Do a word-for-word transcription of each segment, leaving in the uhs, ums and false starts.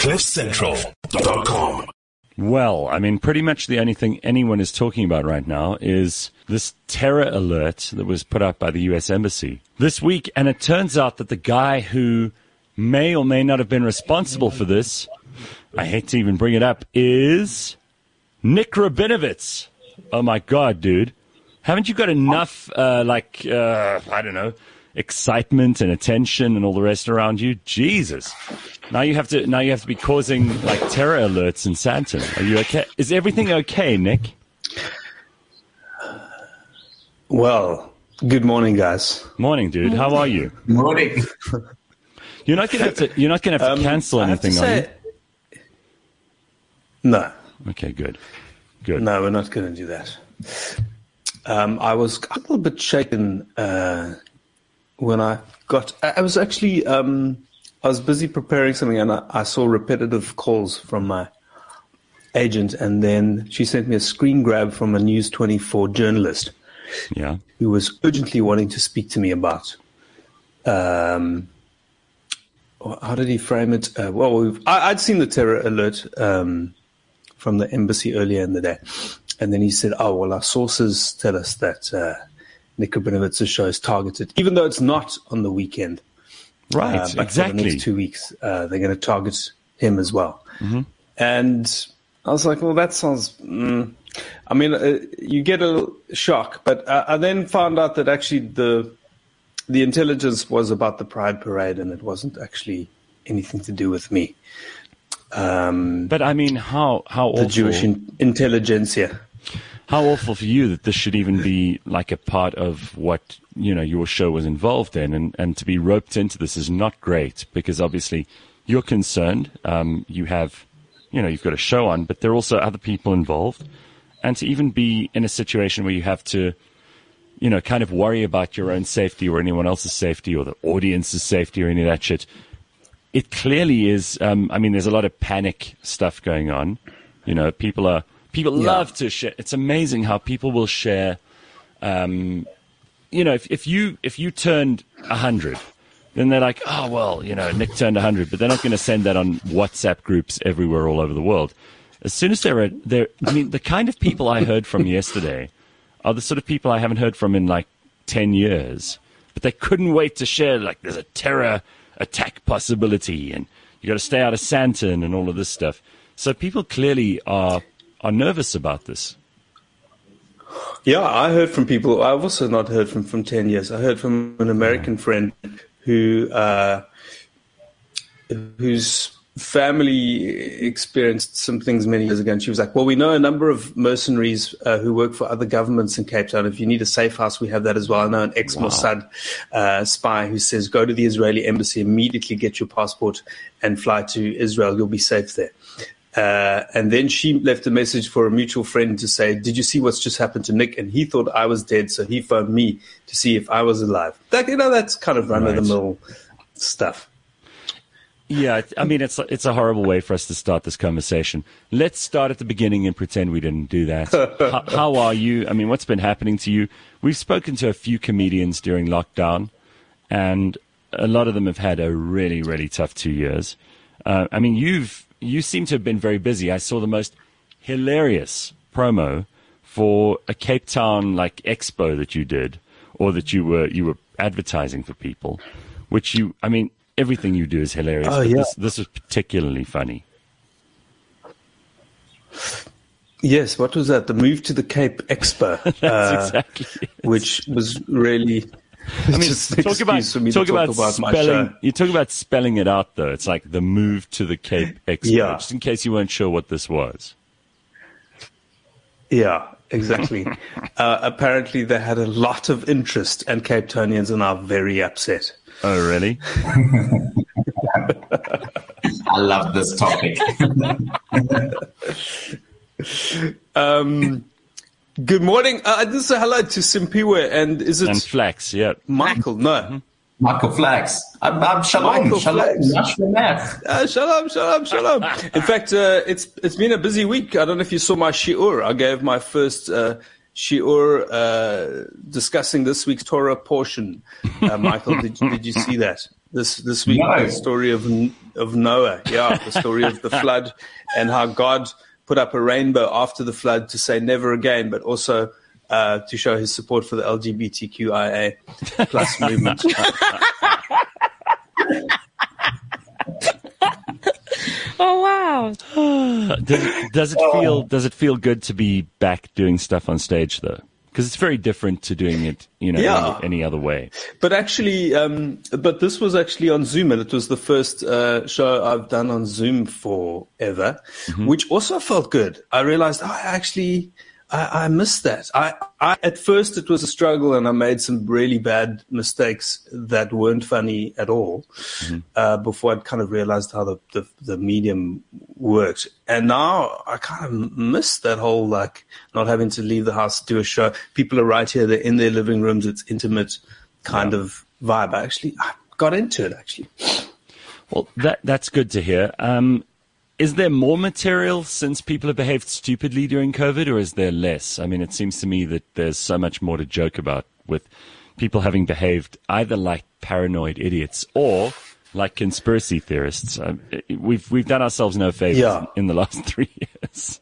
cliff central dot com. Well, I mean, pretty much the only thing anyone is talking about right now is this terror alert that was put out by the U S Embassy this week. And it turns out that the guy who may or may not have been responsible for this, I hate to even bring it up, is Nick Rabinovitz. Oh, my God, dude. Haven't you got enough, uh, like, uh, I don't know, excitement and attention and all the rest around you? Jesus. Now you have to now you have to be causing like terror alerts in Sandton. Are you okay? Is everything okay, Nick? Well, good morning, guys. Morning, dude. How are you? Morning. You're not gonna have to you're not gonna have to um, cancel anything, say, are you? No. Okay, good. Good. No, we're not gonna do that. Um, I was a little bit shaken uh, when I got I was actually um, I was busy preparing something, and I, I saw repetitive calls from my agent, and then she sent me a screen grab from a News twenty-four journalist, yeah, who was urgently wanting to speak to me about. Um, how did he frame it? Uh, well, we've, I, I'd seen the terror alert um, from the embassy earlier in the day, and then he said, "Oh, well, our sources tell us that uh, Nick Rabinovitz's show is targeted, even though it's not on the weekend." Right, uh, but exactly. For the next two weeks, uh, they're going to target him as well. Mm-hmm. And I was like, well, that sounds, mm. I mean, uh, you get a shock. But uh, I then found out that actually the the intelligence was about the Pride Parade, and it wasn't actually anything to do with me. Um, but I mean, how, how the awful. Jewish in- intelligentsia. How awful for you that this should even be like a part of what, you know, your show was involved in, and, and to be roped into this is not great, because obviously you're concerned. Um, you have, you know, you've got a show on, but there are also other people involved. And to even be in a situation where you have to, you know, kind of worry about your own safety or anyone else's safety or the audience's safety or any of that shit. It clearly is, um, I mean, there's a lot of panic stuff going on. You know, people are, People yeah. love to share. It's amazing how people will share. Um, you know, if, if you if you turned a hundred, then they're like, oh well, you know, Nick turned a hundred, but they're not going to send that on WhatsApp groups everywhere all over the world. As soon as they're at, they're, I mean, the kind of people I heard from yesterday are the sort of people I haven't heard from in like ten years. But they couldn't wait to share. Like, there's a terror attack possibility, and you got to stay out of Sandton and all of this stuff. So people clearly are. are nervous about this. Yeah, I heard from people. I've also not heard from from ten years. I heard from an American friend who uh, whose family experienced some things many years ago. And she was like, well, we know a number of mercenaries uh, who work for other governments in Cape Town. If you need a safe house, we have that as well. I know an ex-Mossad wow. uh, spy who says, go to the Israeli embassy, immediately get your passport and fly to Israel. You'll be safe there. Uh, and then she left a message for a mutual friend to say, did you see what's just happened to Nick? And he thought I was dead, so he phoned me to see if I was alive. That, you know, that's kind of run-of-the-mill right. stuff. Yeah, I mean, it's it's a horrible way for us to start this conversation. Let's start at the beginning and pretend we didn't do that. how, how are you? I mean, what's been happening to you? We've spoken to a few comedians during lockdown, and a lot of them have had a really, really tough two years. Uh, I mean, you've you seem to have been very busy. I saw the most hilarious promo for a Cape Town like expo that you did, or that you were you were advertising for people, which you, I mean. Everything you do is hilarious, oh, but yeah. this, this is particularly funny. Yes, what was that? The Move to the Cape Expo. That's uh, exactly it. Which was really I mean, just an talk about, for me talk to about, talk about spelling, my show. You talk about spelling it out, though. It's like the Move to the Cape Expo, yeah. just in case you weren't sure what this was. Yeah, exactly. uh, apparently they had a lot of interest, and Cape Townians are now very upset. Oh, really? I love this topic. um, good morning. Uh, this is a hello to Simpiwe, and is it and Flax? Yeah, Michael? No, mm-hmm. Michael Flax. I'm, I'm shalom. Michael shalom. Flax. Uh, shalom, shalom, shalom. In fact, uh, it's it's been a busy week. I don't know if you saw my shiur. I gave my first. Uh, Shiur uh, discussing this week's Torah portion. Uh, Michael, did, did you see that? This this week, no. the story of of Noah. Yeah, the story of the flood and how God put up a rainbow after the flood to say never again, but also uh, to show his support for the L G B T Q I A plus movement. Oh wow! does, does it feel does it feel good to be back doing stuff on stage though? Because it's very different to doing it, you know, yeah. any, any other way. But actually, um, but this was actually on Zoom, and it was the first uh, show I've done on Zoom forever, mm-hmm. which also felt good. I realized oh, I actually I, I missed that. I, I at first it was a struggle, and I made some really bad mistakes that weren't funny at all. Mm-hmm. Uh, before I'd kind of realized how the, the the medium worked, and now I kind of miss that whole like not having to leave the house to do a show. People are right here; they're in their living rooms. It's intimate kind yeah. of vibe. I actually I got into it actually. Well, that that's good to hear. Um, Is there more material since people have behaved stupidly during COVID, or is there less? I mean, it seems to me that there's so much more to joke about with people having behaved either like paranoid idiots or like conspiracy theorists. Um, we've we've done ourselves no favors yeah. in the last three years.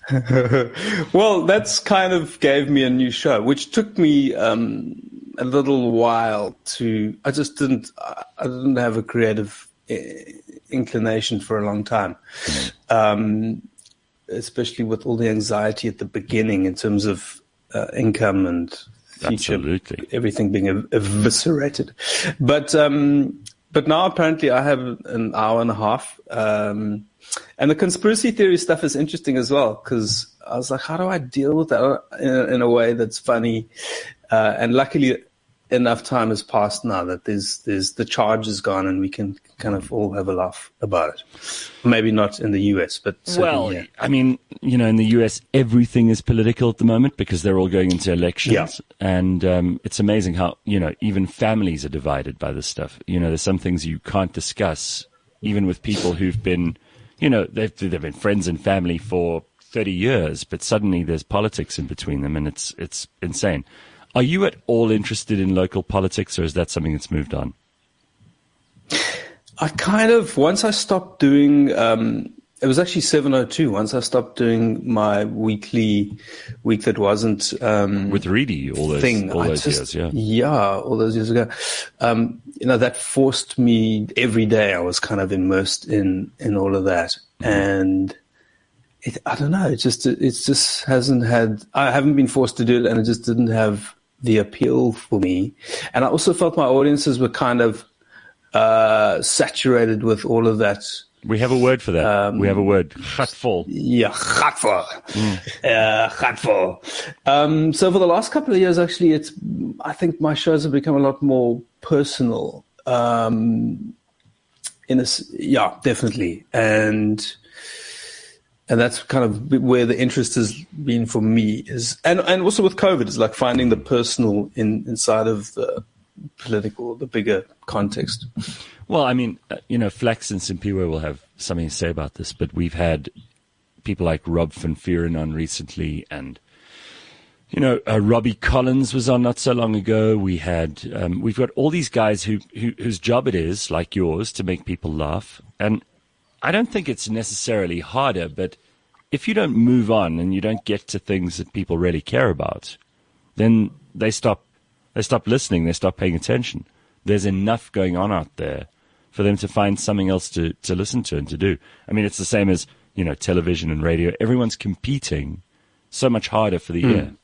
Well, that's kind of gave me a new show, which took me um, a little while to. I just didn't. I didn't have a creative inclination for a long time, um, especially with all the anxiety at the beginning in terms of uh, income and future, Absolutely. everything being ev- eviscerated. But um, but now apparently I have an hour and a half, um, and the conspiracy theory stuff is interesting as well, because I was like, how do I deal with that in a, in a way that's funny? Uh, and luckily, enough time has passed now that there's there's the charge is gone, and we can kind of all have a laugh about it. Maybe not in the U S, but well, yeah. I mean, you know, in the U S, everything is political at the moment because they're all going into elections, yeah. and um, it's amazing how you know even families are divided by this stuff. You know, there's some things you can't discuss, even with people who've been, you know, they've they've been friends and family for thirty years, but suddenly there's politics in between them, and it's it's insane. Are you at all interested in local politics, or is that something that's moved on? I kind of, once I stopped doing, um, it was actually seven oh two, once I stopped doing my weekly week that wasn't... Um, With Reedy, all those, thing. all those just, years, yeah. Yeah, all those years ago. Um, you know, that forced me, every day I was kind of immersed in, in all of that. Mm-hmm. And... It, I don't know. It just it just hasn't had. I haven't been forced to do it, and it just didn't have the appeal for me. And I also felt my audiences were kind of uh, saturated with all of that. We have a word for that. Um, we have a word. Gatvol. Yeah, gatvol. Mm. Uh, gatvol. Um, so for the last couple of years, actually, it's. I think my shows have become a lot more personal. Um, in a, yeah, definitely, and. And that's kind of where the interest has been for me is, and, and also with COVID, it's like finding the personal in, inside of the political, the bigger context. Well, I mean, uh, you know, Flax and Simpiwe will have something to say about this, but we've had people like Rob van Vuuren on recently, and, you know, uh, Robbie Collins was on not so long ago. We had, um, we've got all these guys who, who whose job it is, like yours, to make people laugh. And I don't think it's necessarily harder, but if you don't move on and you don't get to things that people really care about, then they stop they stop listening, they stop paying attention. There's enough going on out there for them to find something else to, to listen to and to do. I mean, it's the same as, you know, television and radio. Everyone's competing so much harder for the mm. ear.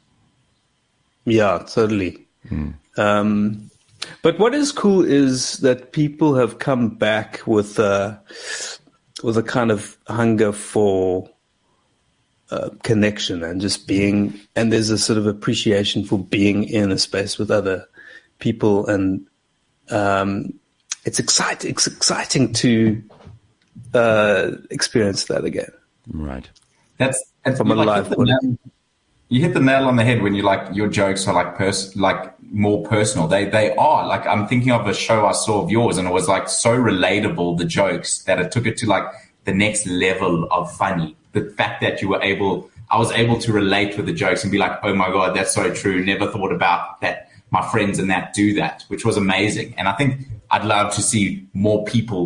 Yeah, totally. Mm. Um But what is cool is that people have come back with a, with a kind of hunger for uh, connection and just being, and there's a sort of appreciation for being in a space with other people, and um, it's exciting. It's exciting to uh, experience that again. Right. That's, that's from a like live nail, you hit the nail on the head when you like your jokes are like pers- like more personal. They they are like, I'm thinking of a show I saw of yours, and it was like so relatable, the jokes, that it took it to like the next level of funny. The fact that you were able, I was able to relate with the jokes and be like, oh my God, that's so true. Never thought about that. My friends and that do that, which was amazing. And I think I'd love to see more people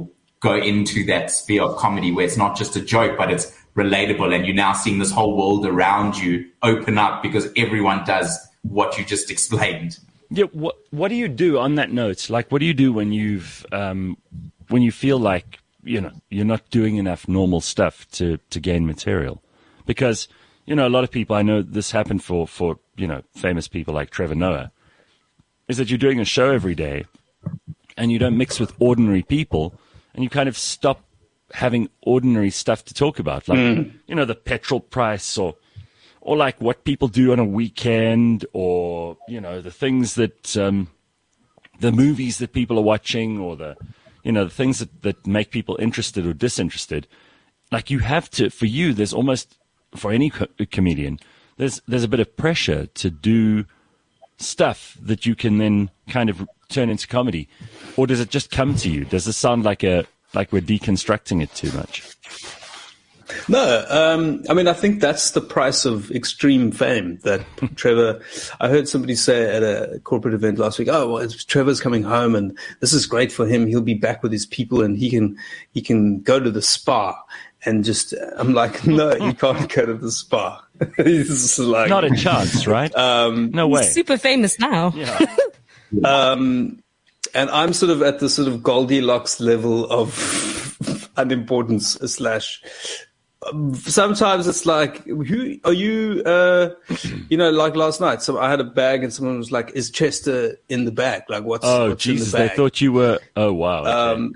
go into that sphere of comedy where it's not just a joke, but it's relatable, and you're now seeing this whole world around you open up because everyone does what you just explained. Yeah. What What do you do on that note? Like, what do you do when you've um, when you feel like you know you're not doing enough normal stuff to to gain material? Because you know a lot of people, I know this happened for for you know famous people like Trevor Noah, is that you're doing a show every day, and you don't mix with ordinary people, and you kind of stop having ordinary stuff to talk about, like, mm. you know, the petrol price or, or like what people do on a weekend, or, you know, the things that, um, the movies that people are watching, or the, you know, the things that, that make people interested or disinterested. Like, you have to, for you, there's almost, for any co- comedian, there's, there's a bit of pressure to do stuff that you can then kind of turn into comedy. Or does it just come to you? Does it sound like a, like we're deconstructing it too much? No, um, I mean, I think that's the price of extreme fame that Trevor, I heard somebody say at a corporate event last week, oh, well, Trevor's coming home and this is great for him. He'll be back with his people and he can, he can go to the spa. And just, I'm like, no, you can't go to the spa. It's like, not a chance, right? Um, no way. He's super famous now. Yeah. um, And I'm sort of at the sort of Goldilocks level of unimportance slash. Sometimes it's like, who are you? Uh, you know, like last night, so I had a bag and someone was like, "Is Chester in the bag? Like, what's oh what's Jesus?" in the bag? They thought you were. Oh wow. Okay. Um,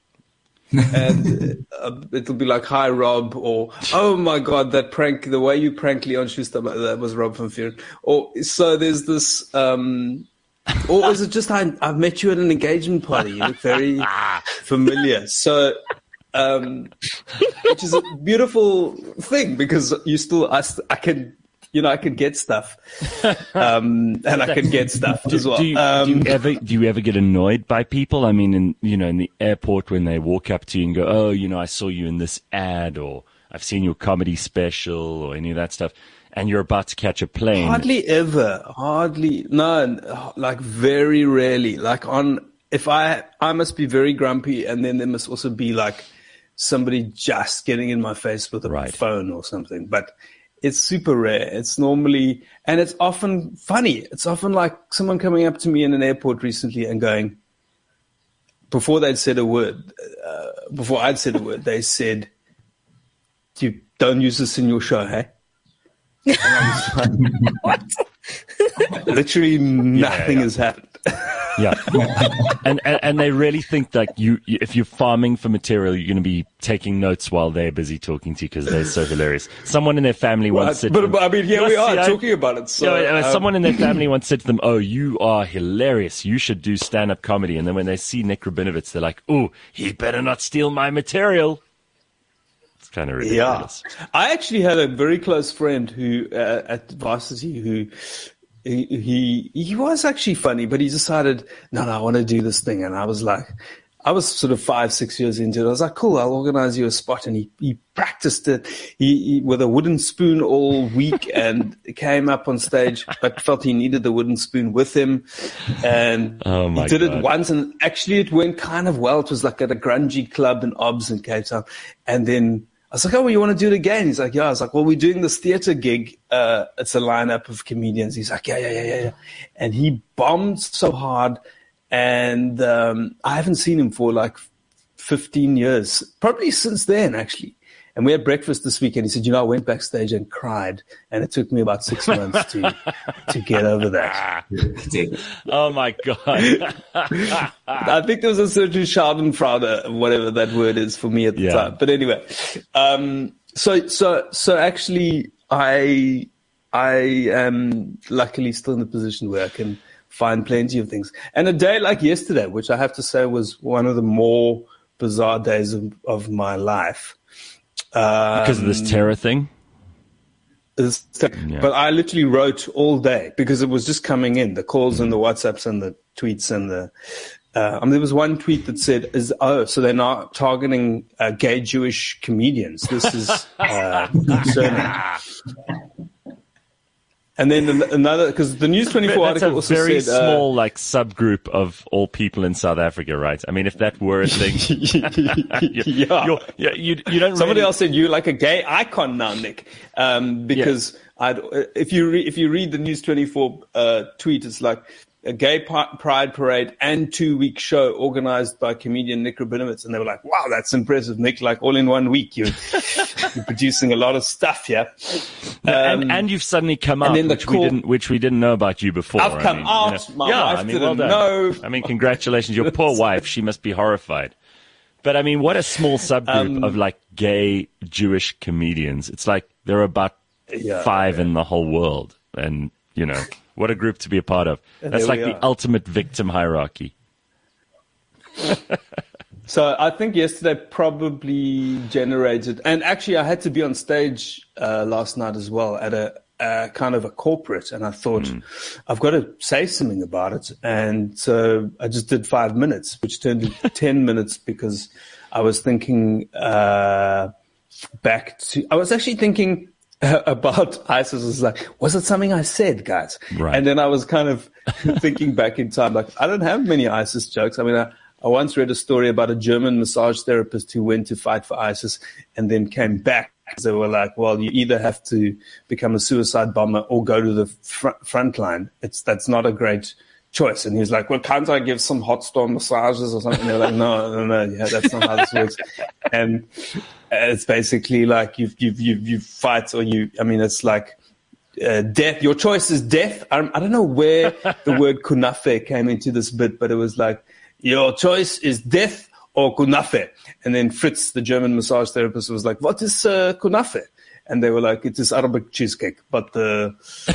and uh, it'll be like, "Hi, Rob," or "Oh my God, that prank! The way you pranked Leon Schuster, that was Rob van Vuuren." Or so there's this. Um, Or is it just I, I've met you at an engagement party? You look very familiar. So, um, which is a beautiful thing because you still, I, I can, you know, I can get stuff, um, and I can get stuff do, as well. Do you, um, do you ever do you ever get annoyed by people? I mean, in you know, in the airport when they walk up to you and go, "Oh, you know, I saw you in this ad," or "I've seen your comedy special," or any of that stuff. And you're about to catch a plane. Hardly ever. Hardly. No, like very rarely. Like on, if I, I must be very grumpy and then there must also be like somebody just getting in my face with a right. phone or something. But it's super rare. It's normally, and it's often funny. It's often like someone coming up to me in an airport recently and going, before they'd said a word, uh, before I'd said a word, they said, "You don't use this in your show, hey?" Like, what? Literally nothing yeah, yeah. has happened. Yeah, and, and and they really think that you, if you're farming for material, you're going to be taking notes while they're busy talking to you because they're so hilarious. Someone in their family once Right, said, but, to them, but I mean, here we yes, are yeah, talking about it. So, yeah, uh, um, someone in their family once said to them, "Oh, you are hilarious. You should do stand-up comedy." And then when they see Nick Rabinovitz, they're like, "Oh, he better not steal my material." Kind of ridiculous. Yeah, I actually had a very close friend who uh, at varsity who he, he he was actually funny, but he decided, no, no, I want to do this thing, and I was like, I was sort of five, six years into it. I was like, cool, I'll organize you a spot, and he he practiced it he, he with a wooden spoon all week, and came up on stage, but felt he needed the wooden spoon with him, and oh my he did God. it once, and actually it went kind of well. It was like at a grungy club in Obs in Cape Town, and then I was like, oh, well, you want to do it again? He's like, yeah. I was like, well, we're doing this theater gig. Uh, it's a lineup of comedians. He's like, yeah, yeah, yeah, yeah, yeah. And he bombed so hard. And um, I haven't seen him for like fifteen years, probably since then, actually. And we had breakfast this weekend. He said, you know, I went backstage and cried. And it took me about six months to to get over that. Oh, my God. I think there was a certain schadenfreude, whatever that word is for me at the yeah. time. But anyway, um, so so so actually, I I am luckily still in the position where I can find plenty of things. And a day like yesterday, which I have to say was one of the more bizarre days of, of my life. Um, because of this terror thing? This, yeah. But I literally wrote all day because it was just coming in, the calls and the WhatsApps and the tweets and the... Uh, I mean, there was one tweet that said, "Is oh, so they're not targeting uh, gay Jewish comedians. This is uh, concerning." And then another, because the News twenty-four That's article a also very said, uh, small, like, subgroup of all people in South Africa, right? I mean, if that were a thing, you, yeah. you're, you, you, you don't. Somebody really... else said you're like a gay icon now, Nick, um, because yeah. I'd, if you re- if you read the News twenty-four uh, tweet, it's like a gay pride parade and two week show organized by comedian Nick Rabinowitz, and they were like, "Wow, that's impressive, Nick! Like all in one week, you you're producing a lot of stuff, yeah." No, um, and, and you've suddenly come out, which call, we didn't, which we didn't know about you before. I've come I mean, out. You know, my yeah, wife I mean, didn't well done. know. I mean, congratulations, your poor wife. She must be horrified. But I mean, what a small subgroup um, of like gay Jewish comedians. It's like there are about yeah, five yeah. in the whole world, and you know. What a group to be a part of. That's like the ultimate victim hierarchy. So I think yesterday probably generated, and actually I had to be on stage uh, last night as well at a, a kind of a corporate, and I thought mm. I've got to say something about it. And so I just did five minutes, which turned into ten minutes because I was thinking uh, back to, I was actually thinking about ISIS. Was like, was it something I said, guys? Right. And then I was kind of thinking back in time, like, I don't have many ISIS jokes. I mean, I, I once read a story about a German massage therapist who went to fight for ISIS and then came back. They were like, well, you either have to become a suicide bomber or go to the fr- front line. It's, that's not a great choice. And he was like, well, can't I give some hot stone massages or something? And they were like, no, no, no, yeah, that's not how this works. And it's basically like you you you you fight or you. I mean, it's like uh, death. Your choice is death. I, I don't know where the word kunafe came into this bit, but it was like your choice is death or kunafe. And then Fritz, the German massage therapist, was like, "What is uh, kunafe?" And they were like, "It is Arabic cheesecake." But uh,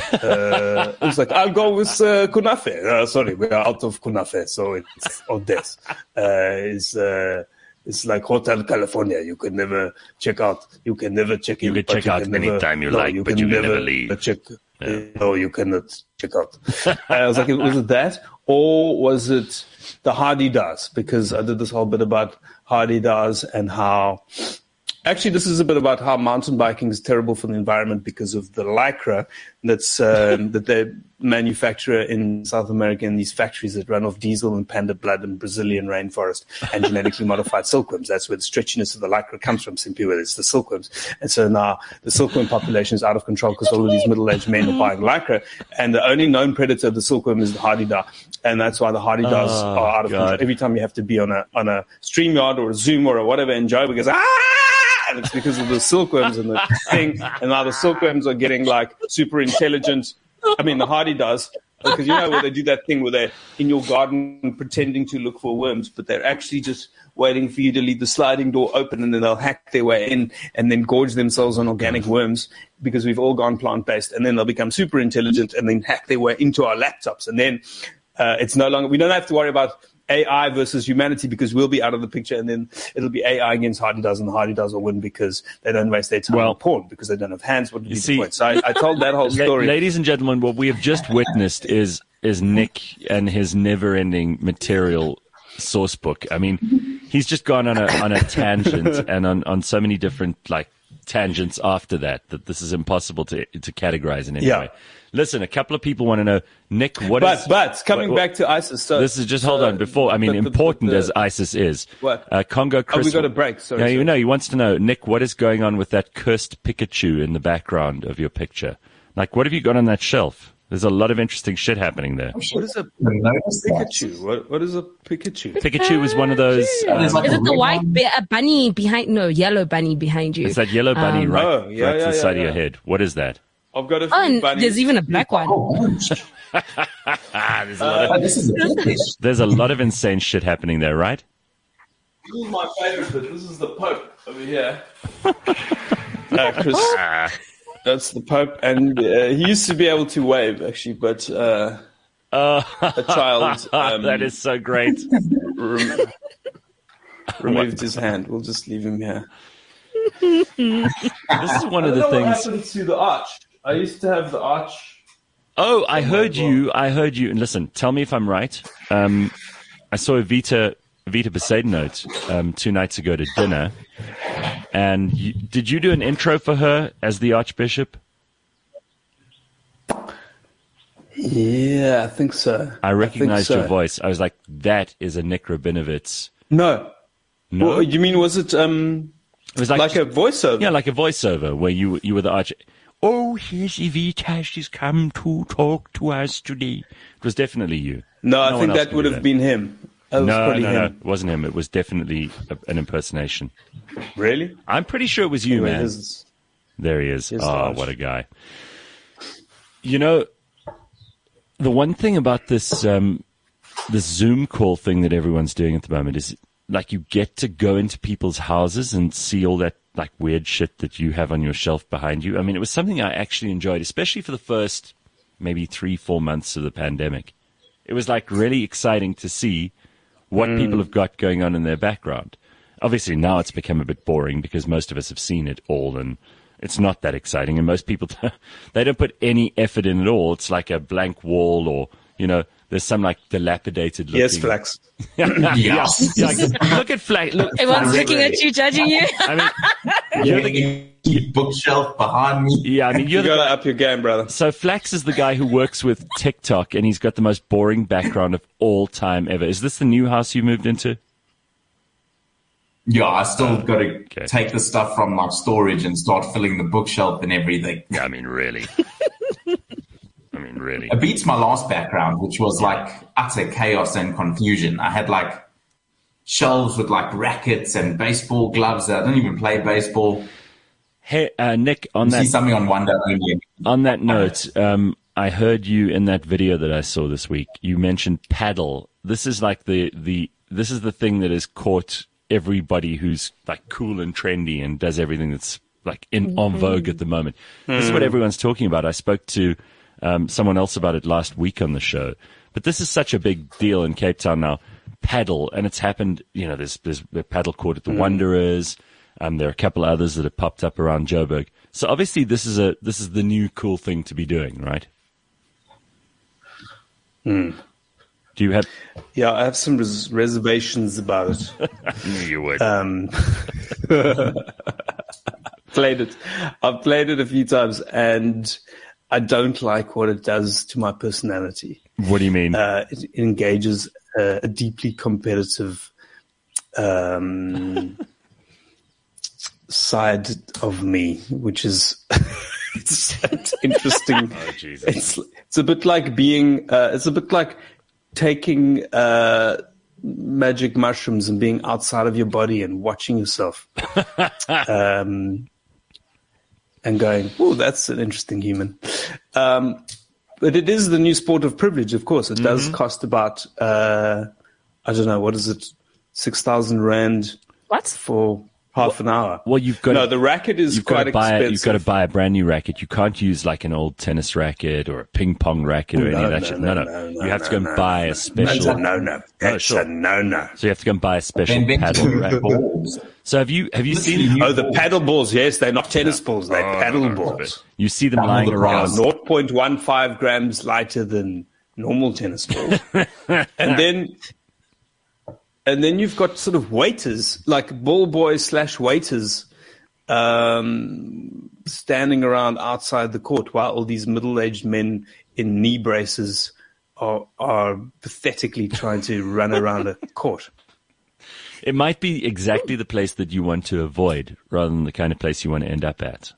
uh, it was like, "I'll go with uh, kunafe." Uh, sorry, we are out of kunafe, so it's or death. Uh, is uh, It's like Hotel California. You can never check out. You can never check in. You can check you out can anytime you no, like, you but can you can never, never leave. Check, Yeah. No, you cannot check out. I was like, was it that? Or was it the Hardy Das? Because I did this whole bit about Hardy Das and how... Actually, this is a bit about how mountain biking is terrible for the environment because of the lycra that's um, that they manufacture in South America in these factories that run off diesel and panda blood and Brazilian rainforest and genetically modified silkworms. That's where the stretchiness of the lycra comes from, simply where it's the silkworms. And so now the silkworm population is out of control because all of these middle-aged men are buying lycra. And the only known predator of the silkworm is the hardy-da. And that's why the hardy-das oh, are out of God. control. Every time you have to be on a on a StreamYard or a Zoom or a whatever, and Joe goes, ah! And it's because of the silkworms and the thing. And now the silkworms are getting like super intelligent. I mean, the hardy does. Because you know where they do that thing where they're in your garden pretending to look for worms, but they're actually just waiting for you to leave the sliding door open, and then they'll hack their way in and then gorge themselves on organic worms because we've all gone plant-based. And then they'll become super intelligent and then hack their way into our laptops. And then uh, it's no longer – we don't have to worry about – A I versus humanity because we'll be out of the picture, and then it'll be A I against Hardy-Das, and the Hardy-Das will win because they don't waste their time well, on porn because they don't have hands. What would be see, the point? So I, I told that whole story. Ladies and gentlemen, what we have just witnessed is is Nick and his never-ending material source book. I mean, he's just gone on a on a tangent and on, on so many different like tangents after that that this is impossible to to categorize in any Yeah. way. Listen, a couple of people want to know, Nick, what but, is... But, coming what, back to ISIS. So, this is just, so, hold on, before, I mean, but, but, important but the, as ISIS is. What? Uh, Congo Chris... Oh, we got a break, sorry. No, sorry. you know, he wants to know, Nick, what is going on with that cursed Pikachu in the background of your picture? Like, what have you got on that shelf? There's a lot of interesting shit happening there. What is a Pikachu? What, what is a Pikachu? Pikachu is one of those... Um, is it the white be- a bunny behind... No, yellow bunny behind you. It's that yellow bunny Um, right, Oh, yeah, right to yeah, the yeah, side yeah. of your head. What is that? I've got a few Oh, and bunnies. there's even a black one. Ah, there's, a lot of, Oh, this is a fish. there's a lot of insane shit happening there, right? This is my favorite bit. This is the Pope over here. uh, Chris, that's the Pope. And uh, he used to be able to wave, actually, but uh, Uh, a child um, that is so great. rem- removed his hand. We'll just leave him here. This is one of the What things... happened to the arch? I used to have the arch. Oh, I heard you. I heard you. And listen, tell me if I'm right. Um, I saw Vita Vita Besaidenote um, two nights ago to dinner, and you, did you do an intro for her as the Archbishop? Yeah, I think so. I recognized I think so. your voice. I was like, that is a Nick Rabinowitz. No. No? Well, you mean, was it um, It was like, like a voiceover? Yeah, like a voiceover where you you were the arch. Oh, here's Evita. She's come to talk to us today. It was definitely you. No, I No one think else that could would do have that. been him. That was No, probably no, no. him. It wasn't him. It was definitely a, an impersonation. Really? I'm pretty sure it was you, Anyway, man. this- There he is. Here's Oh, Raj. what a guy. You know, the one thing about this um, this Zoom call thing that everyone's doing at the moment is like you get to go into people's houses and see all that like weird shit that you have on your shelf behind you. I mean, it was something I actually enjoyed, especially for the first maybe three, four months of the pandemic. It was like really exciting to see what Mm. people have got going on in their background. Obviously, now it's become a bit boring because most of us have seen it all and it's not that exciting. And most people, they don't put any effort in at all. It's like a blank wall or, you know, there's some like dilapidated looking. Yes, Flax. yeah, Yes. yeah, like, look at Flax. Look, Everyone's Flax. looking at you, judging you. I mean, you're the, Empty bookshelf behind me. yeah, I mean, you're You the gotta up your game, brother. So Flax is the guy who works with TikTok, and he's got the most boring background of all time ever. Is this the new house you moved into? Yeah, I still got to okay. take the stuff from like storage and start filling the bookshelf and everything. Yeah, I mean, really. I mean, really. It beats my last background, which was like utter chaos and confusion. I had like shelves with like rackets and baseball gloves. I don't even play baseball. Hey, uh, Nick, on You see that something on Wonder only. on that note, um, I heard you in that video that I saw this week. You mentioned paddle. This is like the the this is the thing that has caught everybody who's like cool and trendy and does everything that's like in en vogue at the moment. This is what everyone's talking about. I spoke to um, someone else about it last week on the show. But this is such a big deal in Cape Town now. Paddle, and it's happened. You know, there's there's a paddle court at the Wanderers. Um, there are a couple of others that have popped up around Joburg. So obviously, this is a this is the new cool thing to be doing, right? Hmm. Do you have? Yeah, I have some res- reservations about it. I knew you would. Um, played it. I've played it a few times, and I don't like what it does to my personality. What do you mean? Uh, it, it engages uh, a deeply competitive um, side of me, which is it's, it's interesting. Oh, Jesus. It's it's a bit like being. Uh, it's a bit like taking uh, magic mushrooms and being outside of your body and watching yourself, um, and going, "Oh, that's an interesting human." Um, but it is the new sport of privilege, of course. It Mm-hmm. does cost about, uh, I don't know, what is it, six thousand rand What? for half an hour. Well, you've got no, to, the racket is you've got quite to buy expensive. you've got to buy a brand new racket. You can't use like an old tennis racket or a ping pong racket or No, any of that no, shit. no, No, no, no, no, you have to no, go and no, buy no. a special. That's a no-no. That's sure. a no-no. So you have to go and buy a special They invented paddle racket. balls. So have you have you seen new Oh, the balls? paddle balls, yes, they're not tennis balls, they're Oh, paddle no, no, balls. You see them Double lying the around. price. zero point one five grams lighter than normal tennis balls. and then and then you've got sort of waiters, like ball boys slash waiters, um, standing around outside the court while all these middle-aged men in knee braces are, are pathetically trying to run around a court. It might be exactly the place that you want to avoid rather than the kind of place you want to end up at.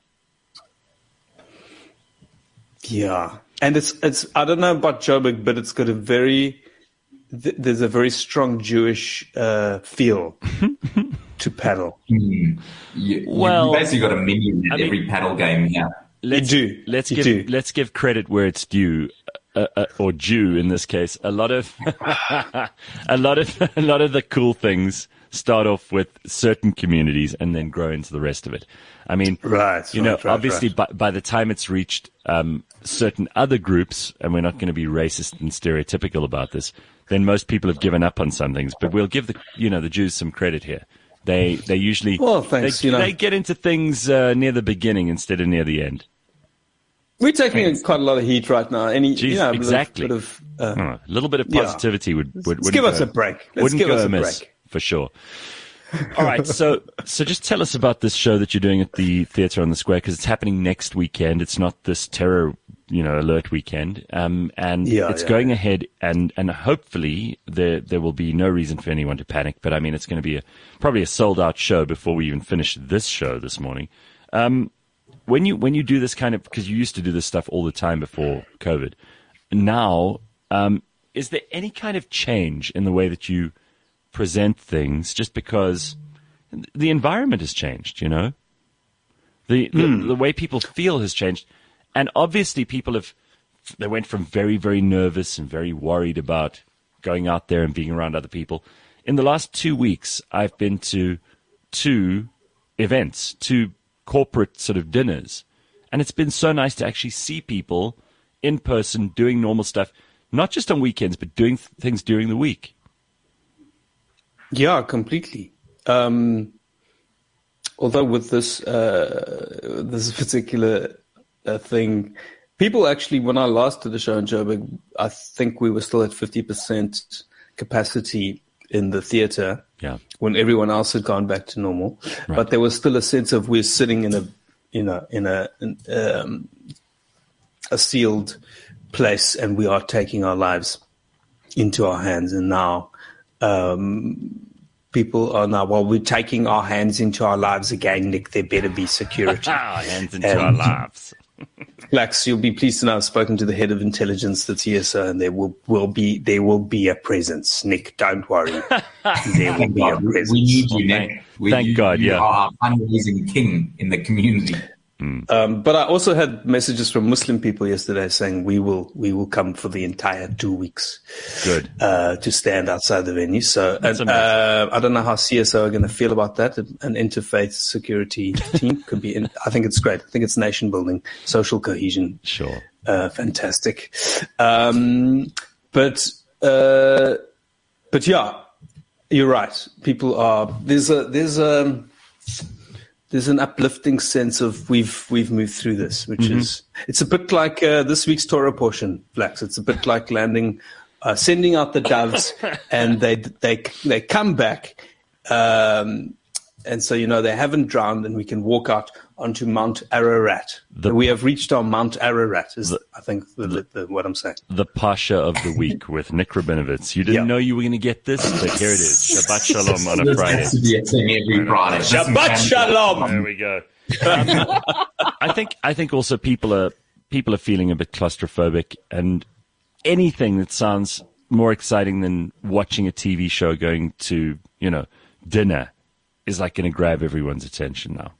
Yeah, and it's it's I don't know about Joburg, but it's got a very th- there's a very strong Jewish uh, feel to paddle. You, you Well, basically got a minion at I mean- every paddle game here. Let's, do. Let's You give do. let's give credit where it's due, uh, uh, or due in this case. A lot of a lot of a lot of the cool things start off with certain communities and then grow into the rest of it. I mean, Right, you know, right, right, obviously right. By, by the time it's reached um, certain other groups, and we're not going to be racist and stereotypical about this, then most people have given up on some things. But we'll give the you know the Jews some credit here. They they usually Well, thanks, they, you know. they get into things uh, near the beginning instead of near the end. We're taking quite a lot of heat right now. Any, Jeez, you know, a exactly. bit of, bit of uh, Oh, a little bit of Yeah. positivity would, would Let's wouldn't give us go- a break. Let's wouldn't give go us a amiss, break. for sure. All right, so so just tell us about this show that you're doing at the Theatre on the Square because it's happening next weekend. It's not this terror you know, alert weekend. Um, and Yeah, it's yeah, going yeah. ahead, and, and hopefully there, there will be no reason for anyone to panic. But I mean, it's going to be a, probably a sold out show before we even finish this show this morning. Um, when you, when you do this kind of, because you used to do this stuff all the time before COVID, now, um, is there any kind of change in the way that you present things just because the environment has changed, you know? The, the, Hmm. the way people feel has changed. And obviously people have, they went from very, very nervous and very worried about going out there and being around other people. In the last two weeks, I've been to two events, two corporate sort of dinners. And it's been so nice to actually see people in person doing normal stuff, not just on weekends, but doing th- things during the week. Yeah, completely. Um, although with this uh, this particular uh, thing, people actually, when I last did the show in Joburg, I think we were still at fifty percent capacity in the theater. Yeah. When everyone else had gone back to normal, Right. but there was still a sense of we're sitting in a, you know, in a in, um, a sealed place, and we are taking our lives into our hands. And now, um, people are now, well, we're taking our hands into our lives again, Nick. There better be security. Our hands into And- our lives. Flax, you'll be pleased to know I've spoken to the head of intelligence that's here, sir, and there will, will be there will be a presence. Nick, don't worry. There will be a God, we, presence. we need you, Thank- Nick. We, thank you, God, you yeah. are our fundraising king in the community. Um, but I also had messages from Muslim people yesterday saying we will we will come for the entire two weeks Good. uh, to stand outside the venue. So That's and, amazing. uh, I don't know how C S O are going to feel about that. An interfaith security team could be. In, I think it's great. I think it's nation building, social cohesion. Sure. Uh, fantastic. Um, but uh, but yeah, you're right. People are there's a there's a there's an uplifting sense of we've we've moved through this, which Mm-hmm. is it's a bit like uh, this week's Torah portion, Flax. It's a bit like landing, uh, sending out the doves, and they they they come back, um, and so you know they haven't drowned, and we can walk out onto Mount Ararat. The- we have reached our Mount Ararat. Is I think the, the, the, what I'm saying. The Pasha of the Week with Nick Rabinovitz. You didn't Yeah. know you were going to get this, but here it is. Shabbat Shalom on a This Friday. has to be a thing every Friday. Shabbat Shalom. There we go. Um, I think I think also people are people are feeling a bit claustrophobic, and anything that sounds more exciting than watching a T V show going to, you know, dinner is like going to grab everyone's attention now.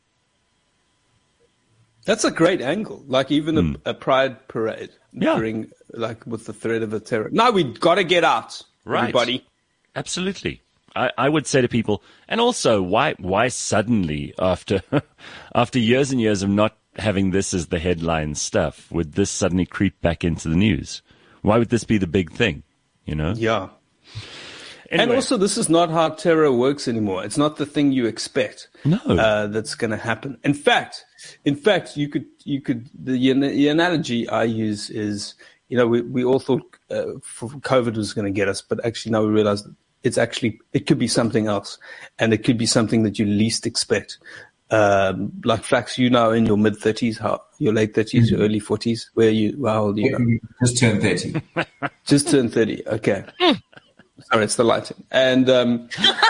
That's a great angle. Like even a, a pride parade Hmm. Yeah. during, like with the threat of a terror. No, we got to get out, Right. everybody. Absolutely. I, I would say to people, and also, why why suddenly, after after years and years of not having this as the headline stuff, would this suddenly creep back into the news? Why would this be the big thing, you know? Yeah. And Anyway. also, this is not how terror works anymore. It's not the thing you expect. No. uh, that's going to happen. In fact, in fact, you could you could the, the analogy I use is, you know, we we all thought uh, COVID was going to get us, but actually now we realize it's actually it could be something else, and it could be something that you least expect. Um, like Flax, you know, in your mid thirties, how your late thirties, Mm-hmm. your early forties, where you how old are you? Now? Just turned thirty. Just turned thirty. Okay. Sorry, it's the lighting. And um,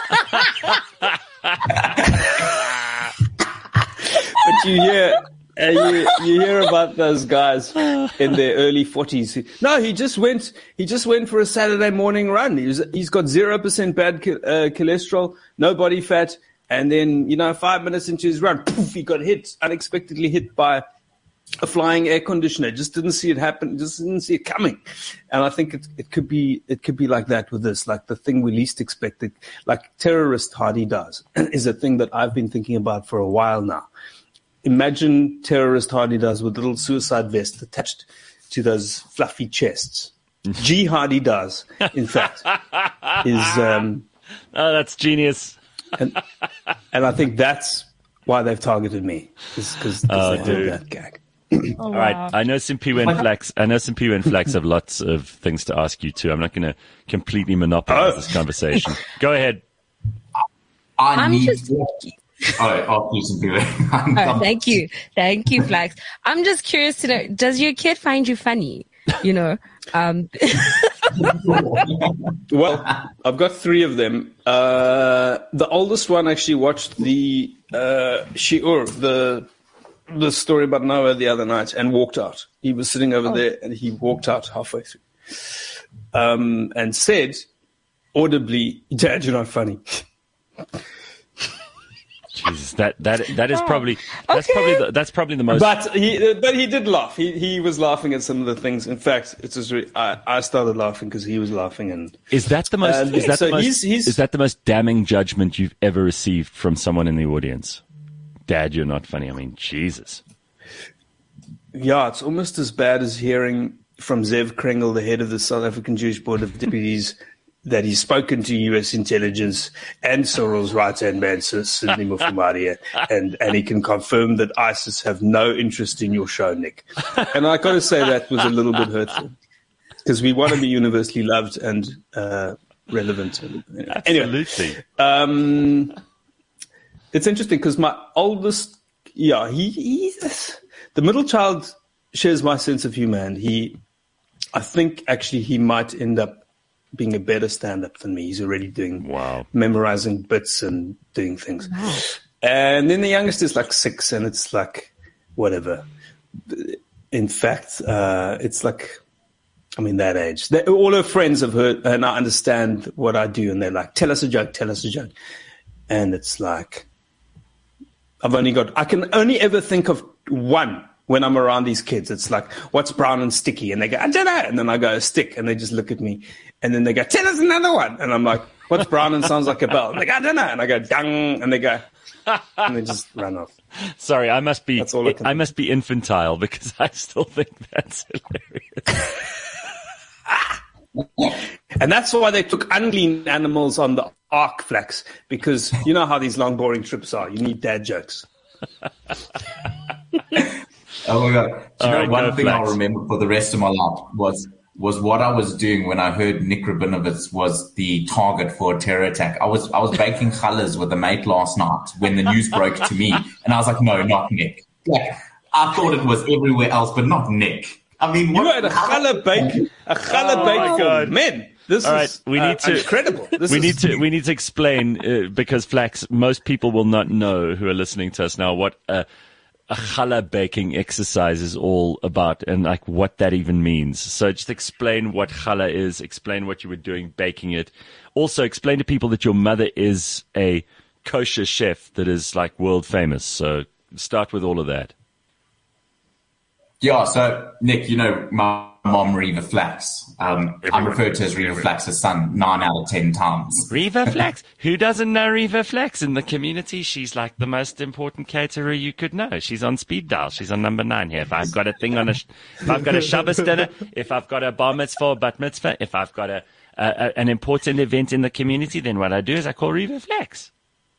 but you hear uh, you you hear about those guys in their early forties. No, he just went. He just went for a Saturday morning run. He was, he's got zero percent bad cho- uh, cholesterol, no body fat, and then you know five minutes into his run, poof, he got hit unexpectedly hit by a flying air conditioner. Just didn't see it happen. Just didn't see it coming. And I think it, it could be it could be like that with this. Like the thing we least expected, like terrorist Hardy does, is a thing that I've been thinking about for a while now. Imagine terrorist Hardy does with little suicide vests attached to those fluffy chests. G Hardy does, in fact, is um, Oh, that's genius. and and I think that's why they've targeted me, is because Oh, they have dude. that gag. Oh, All right. I know Simpiwe and Flax. I know Simpiwe and Flax have lots of things to ask you too. I'm not going to completely monopolize Oh. this conversation. Go ahead. I I'm need just- Oh, I'll do something. Oh, thank you. Thank you, Flax. I'm just curious to know, does your kid find you funny? You know, um, well, I've got three of them. Uh, the oldest one actually watched the uh, Shi'ur, the the story about Noah the other night, and walked out. He was sitting over oh. there, and he walked out halfway through, um, and said audibly, "Dad, you're not funny." Jesus, that that that is probably that's okay. probably the, that's probably the most. But he but he did laugh. He he was laughing at some of the things. In fact, it's just really, I I started laughing because he was laughing. And is that the most? Uh, is that so the most? He's, he's, is that the most damning judgment you've ever received from someone in the audience? Dad, you're not funny. I mean, Jesus. Yeah, it's almost as bad as hearing from Zev Kringel, the head of the South African Jewish Board of Deputies, that he's spoken to U S intelligence and Cyril's right-hand man, Sidney Mufamadi, and, and he can confirm that ISIS have no interest in your show, Nick. And I got to say that was a little bit hurtful because we want to be universally loved and uh, relevant. Anyway, Absolutely. Um, it's interesting because my oldest, yeah, he, he's, the middle child shares my sense of humor, and he, I think actually he might end up being a better stand-up than me. He's already doing wow. memorizing bits and doing things. Wow. And then the youngest is like six, and it's like whatever. In fact, uh, it's like, I mean, that age. They, all her friends have heard and I understand what I do, and they're like, tell us a joke, tell us a joke. And it's like, I've only got, I can only ever think of one when I'm around these kids. It's like, what's brown and sticky? And they go, I don't know. And then I go, a stick. And they just look at me. And then they go, tell us another one. And I'm like, what's brown and sounds like a bell? And they go, I don't know. And I go, dang. And they go, and they just run off. Sorry, I must be, That's all I, can I must be infantile because I still think that's hilarious. And that's why they took unclean animals on the Ark, Flax, because you know how these long, boring trips are. You need dad jokes. Oh my God. Do you All know right, one thing Flax. I'll remember for the rest of my life was was what I was doing when I heard Nick Rabinovitz was the target for a terror attack. I was I was baking challahs with a mate last night when the news broke to me, and I was like, no, not Nick. Like, I thought it was everywhere else, but not Nick. I mean, You what, were at a challah bake, a challah Oh bake my for God. men. This All is right, we uh, need to- incredible. This we is, need to we need to explain uh, because Flax, most people will not know who are listening to us now what a, a challah baking exercise is all about and like what that even means. So just explain what challah is, explain what you were doing baking it. Also explain to people that your mother is a kosher chef that is like world famous. So start with all of that. Yeah, so Nick, you know my mom, Reva Flax. Um, I'm referred to as Reva Flax's son nine out of ten times. Reva Flax? Who doesn't know Reva Flax in the community? She's like the most important caterer you could know. She's on speed dial. She's on number nine here. If I've got a thing on a, if I've got a Shabbos dinner, if I've got a bar mitzvah or bat mitzvah, if I've got a, a, a an important event in the community, then what I do is I call Reva Flax.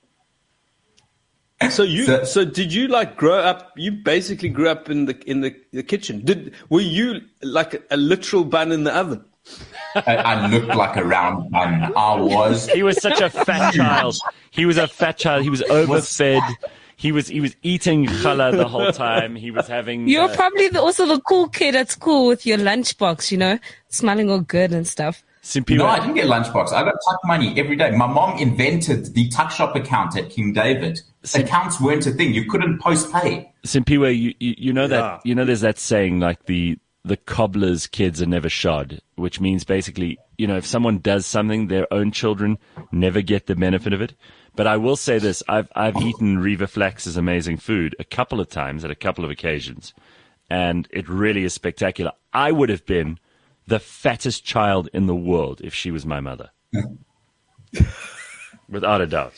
So you, So- so did you like grow up? You basically grew up in the in the, the kitchen. Did were you like a, a literal bun in the oven? I, I looked like a round bun. I was. He was such a fat child. He was a fat child. He was overfed. He was he was eating challah the whole time. He was having. You're uh, probably the, also the cool kid at school with your lunchbox, you know, smelling all good and stuff. Simpiwe. No, I didn't get lunchbox. I got tuck money every day. My mom invented the tuck shop account at King David. Accounts weren't a thing. You couldn't post pay. Simpiwe, you, you you know Yeah. that you know there's that saying like the the cobbler's kids are never shod, which means basically, you know, if someone does something, their own children never get the benefit of it. But I will say this, I've I've eaten Reva Flax's amazing food a couple of times at a couple of occasions, and it really is spectacular. I would have been the fattest child in the world if she was my mother. Without a doubt.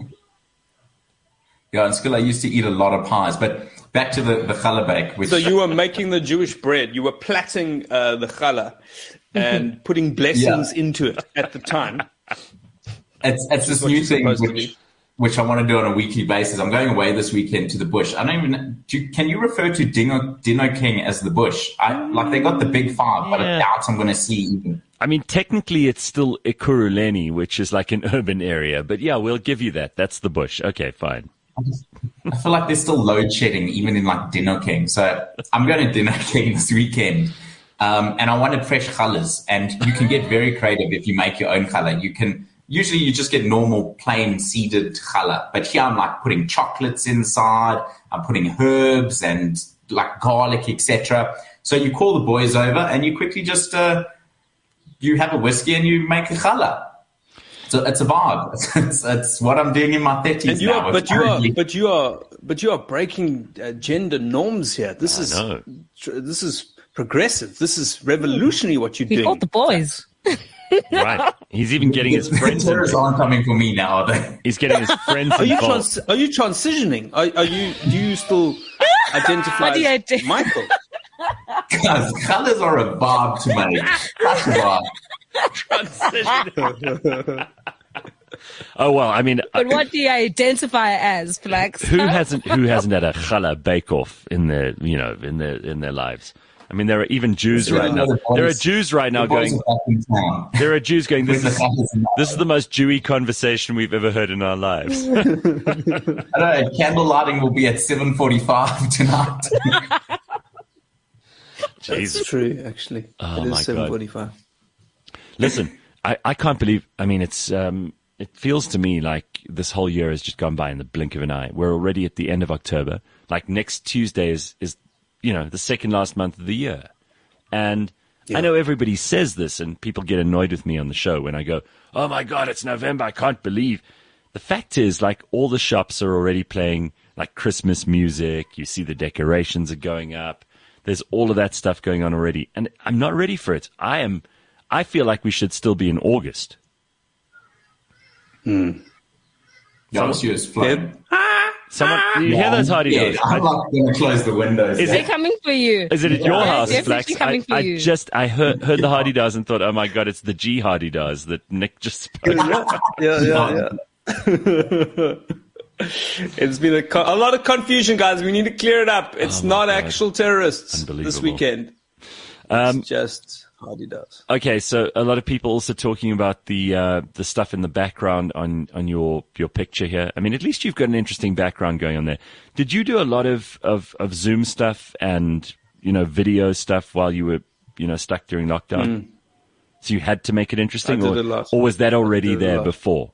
Yeah, in school I used to eat a lot of pies. But back to the, the challah bake. Which, So you were making the Jewish bread. You were plaiting uh, the challah and putting blessings Yeah. into it at the time. It's, it's this what new you're thing supposed to which, do. which I want to do on a weekly basis. I'm going away this weekend to the bush. I don't even. Do you, can you refer to Dino, Dino King as the bush? I, like they got the big five, but Yeah. I doubt I'm going to see even. I mean, technically it's still Ekurhuleni, which is like an urban area. But yeah, we'll give you that. That's the bush. Okay, fine. I, just, I feel like there's still load shedding even in like Dinner King. So I'm going to Dinner King this weekend. Um, and I wanted fresh colors, and you can get very creative if you make your own color. You can, usually you just get normal plain seeded color, but here I'm like putting chocolates inside. I'm putting herbs and like garlic, et cetera. So you call the boys over and you quickly just, uh, you have a whiskey and you make a color. So it's a vibe. It's, it's what I'm doing in my thirties and you now. Are, but you are, but you are, but you are breaking uh, gender norms here. This I is, know. this is progressive. This is revolutionary. What you're We doing. called the boys. Right. He's even getting his friends. The terrorists aren't coming for me now, are they? He's getting his friends Are you involved. trans- Are you transitioning? Are, are you? Do you still identify How do you as ident- Michael? Guys, colors are a vibe to me. That's a vibe. Oh well, I mean, But what do you identify as, Flax? who hasn't who hasn't had a challah bake off in their you know in their in their lives? I mean, there are even Jews Yeah, right now. the boys- There are Jews right now The boys going. are back in town. There are Jews going. This With is the colors in this is the most Jewy conversation we've ever heard in our lives. I don't know, candle lighting will be at seven forty-five tonight. That's Jesus. true. Actually, Oh, it my God. is seven forty-five. Listen, I, I can't believe. I mean, it's um, it feels to me like this whole year has just gone by in the blink of an eye. We're already at the end of October. Like next Tuesday is is you know the second last month of the year, and Yeah. I know everybody says this, and people get annoyed with me on the show when I go, "Oh my God, it's November! I can't believe." The fact is, like all the shops are already playing like Christmas music. You see the decorations are going up. There's all of that stuff going on already, and I'm not ready for it. I am. I feel like we should still be in August. Yeah, this year's flown. Someone, you hear those hardy Yeah, does? I'm like going to close the windows. Is They're coming for you. Is it at your Yeah, house, definitely Flax? coming I, for I you. just I heard heard the hardy does and thought, oh my God, it's the G hardy does that Nick just spoke. Yeah, yeah, yeah. It's been a, co- a lot of confusion, guys. We need to clear it up. It's Oh, my not God. actual terrorists this Unbelievable. weekend. Um, It's just Hardy does. Okay, so a lot of people also talking about the uh, the stuff in the background on, on your your picture here. I mean, at least you've got an interesting background going on there. Did you do a lot of, of, of Zoom stuff and you know video stuff while you were you know stuck during lockdown? Mm. So you had to make it interesting, I did or, a lot. or was that already there lot. before?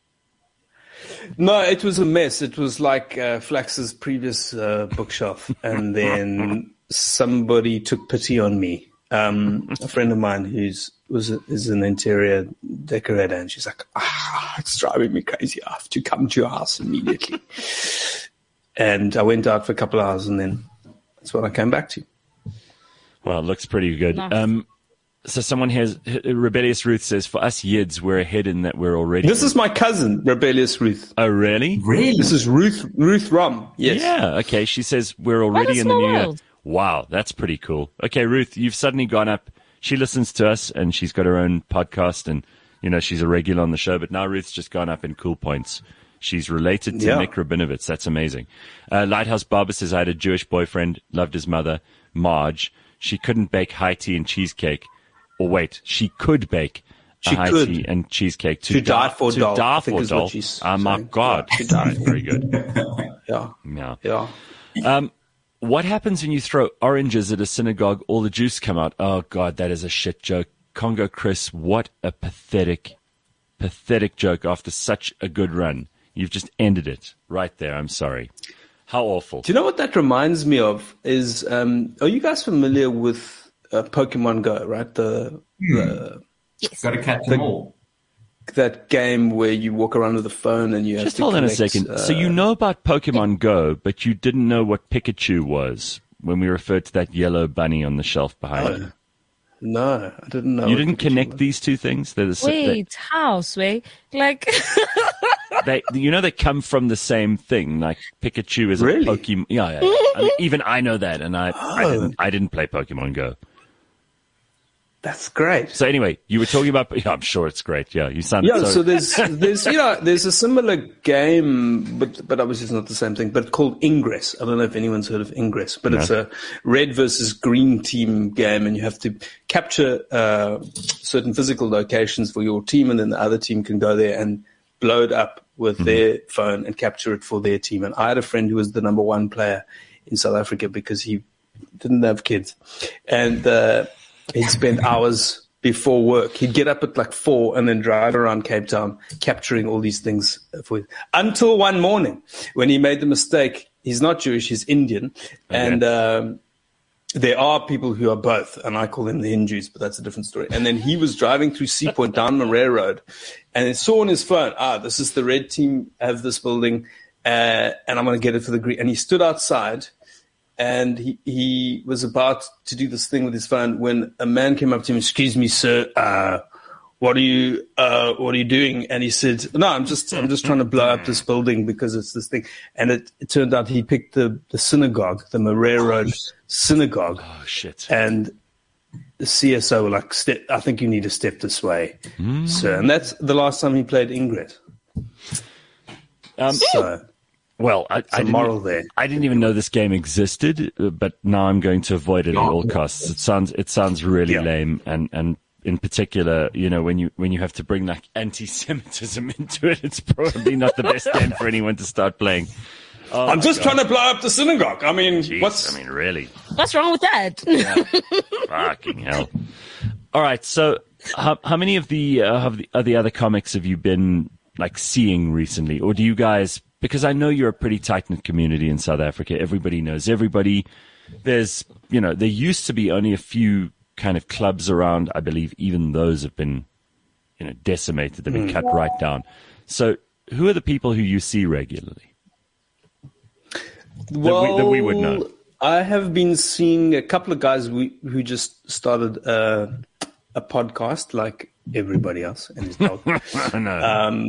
No, it was a mess. It was like uh, Flax's previous uh, bookshelf, and then somebody took pity on me. Um, a friend of mine who's was a, is an interior decorator, and she's like, "Ah, it's driving me crazy. I have to come to your house immediately." And I went out for a couple of hours, and then that's what I came back to. Well, it looks pretty good. Nice. Um, so someone has Rebellious Ruth says, for us Yids, we're ahead in that we're already. This is my cousin, Rebellious Ruth. Oh, really? Really? This is Ruth Ruth Rom. Yes. Yeah. Okay. She says we're already a in the small new year. world. Wow, that's pretty cool. Okay, Ruth, you've suddenly gone up. She listens to us, and she's got her own podcast, and you know she's a regular on the show. But now Ruth's just gone up in cool points. She's related to Yeah. Nick Rabinovitz. That's amazing. Uh, Lighthouse Barber says I had a Jewish boyfriend, loved his mother, Marge. She couldn't bake high tea and cheesecake. Or wait, she could bake a She high could. tea and cheesecake to, To die for to doll, die I think for is what doll. she's Oh my saying. God, Yeah, to die for. very good. Yeah. Yeah. Yeah. What happens when you throw oranges at a synagogue? All the juice come out. Oh, God, that is a shit joke. Congo Chris, what a pathetic, pathetic joke after such a good run. You've just ended it right there. I'm sorry. How awful. Do you know what that reminds me of? Is um, are you guys familiar with uh, Pokemon Go? Right, the, the Got to catch them all. that game where you walk around with a phone and you have Just to hold on a collect, second. Uh, So you know about Pokemon Go, but you didn't know what Pikachu was when we referred to that yellow bunny on the shelf behind you. no, I didn't know. You what didn't Pikachu connect was. these two things? They're the, sa- Wait, how, Sway? Like, they, they, you know, they come from the same thing. Like Pikachu is Really? a Pokemon. Yeah, yeah. yeah. I mean, even I know that, and I, I Oh. didn't. I didn't play Pokemon Go. That's great. So anyway, you were talking about. Yeah, I'm sure it's great. Yeah, you sound. Yeah, so, so there's there's you know there's a similar game, but but obviously it's not the same thing. But called Ingress. I don't know if anyone's heard of Ingress, but No. it's a red versus green team game, and you have to capture uh, certain physical locations for your team, and then the other team can go there and blow it up with Mm-hmm. their phone and capture it for their team. And I had a friend who was the number one player in South Africa because he didn't have kids. And uh, he'd spend hours before work. He'd get up at like four and then drive around Cape Town, capturing all these things for until one morning when he made the mistake. He's not Jewish, he's Indian. Okay. And um, there are people who are both, and I call them the Hindus, but that's a different story. And then he was driving through Sea Point down Marais Road, and he saw on his phone, ah, this is the red team have this building, uh, and I'm going to get it for the green. And he stood outside, and he, he was about to do this thing with his phone when a man came up to him, excuse me, sir, uh, what are you, uh, what are you doing? And he said, no, I'm just, I'm just trying to blow up this building because it's this thing. And it, it turned out he picked the, the synagogue, the Marais Road synagogue. Oh, shit. And the C S O were like, step, I think you need to step this way, Mm. sir. And that's the last time he played Ingrid. Um, So, well, I, I, a didn't, moral there. I didn't even know this game existed, uh, but now I'm going to avoid it at all costs. It sounds, it sounds really Yeah. lame, and, and in particular, you know, when you when you have to bring like anti-Semitism into it, it's probably not the best game for anyone to start playing. Oh, I'm just God. trying to blow up the synagogue. I mean, Jeez, what's I mean, really? What's wrong with that? Fucking hell. All right, so how, how many of the, uh, of the of the other comics have you been like seeing recently, or do you guys? Because I know you're a pretty tight knit community in South Africa. Everybody knows everybody. There's, you know, there used to be only a few kind of clubs around. I believe even those have been, you know, decimated. They've been cut right down. So, who are the people who you see regularly? well, that we would know? I have been seeing a couple of guys we, who just started uh, a podcast like everybody else and his dog. I know.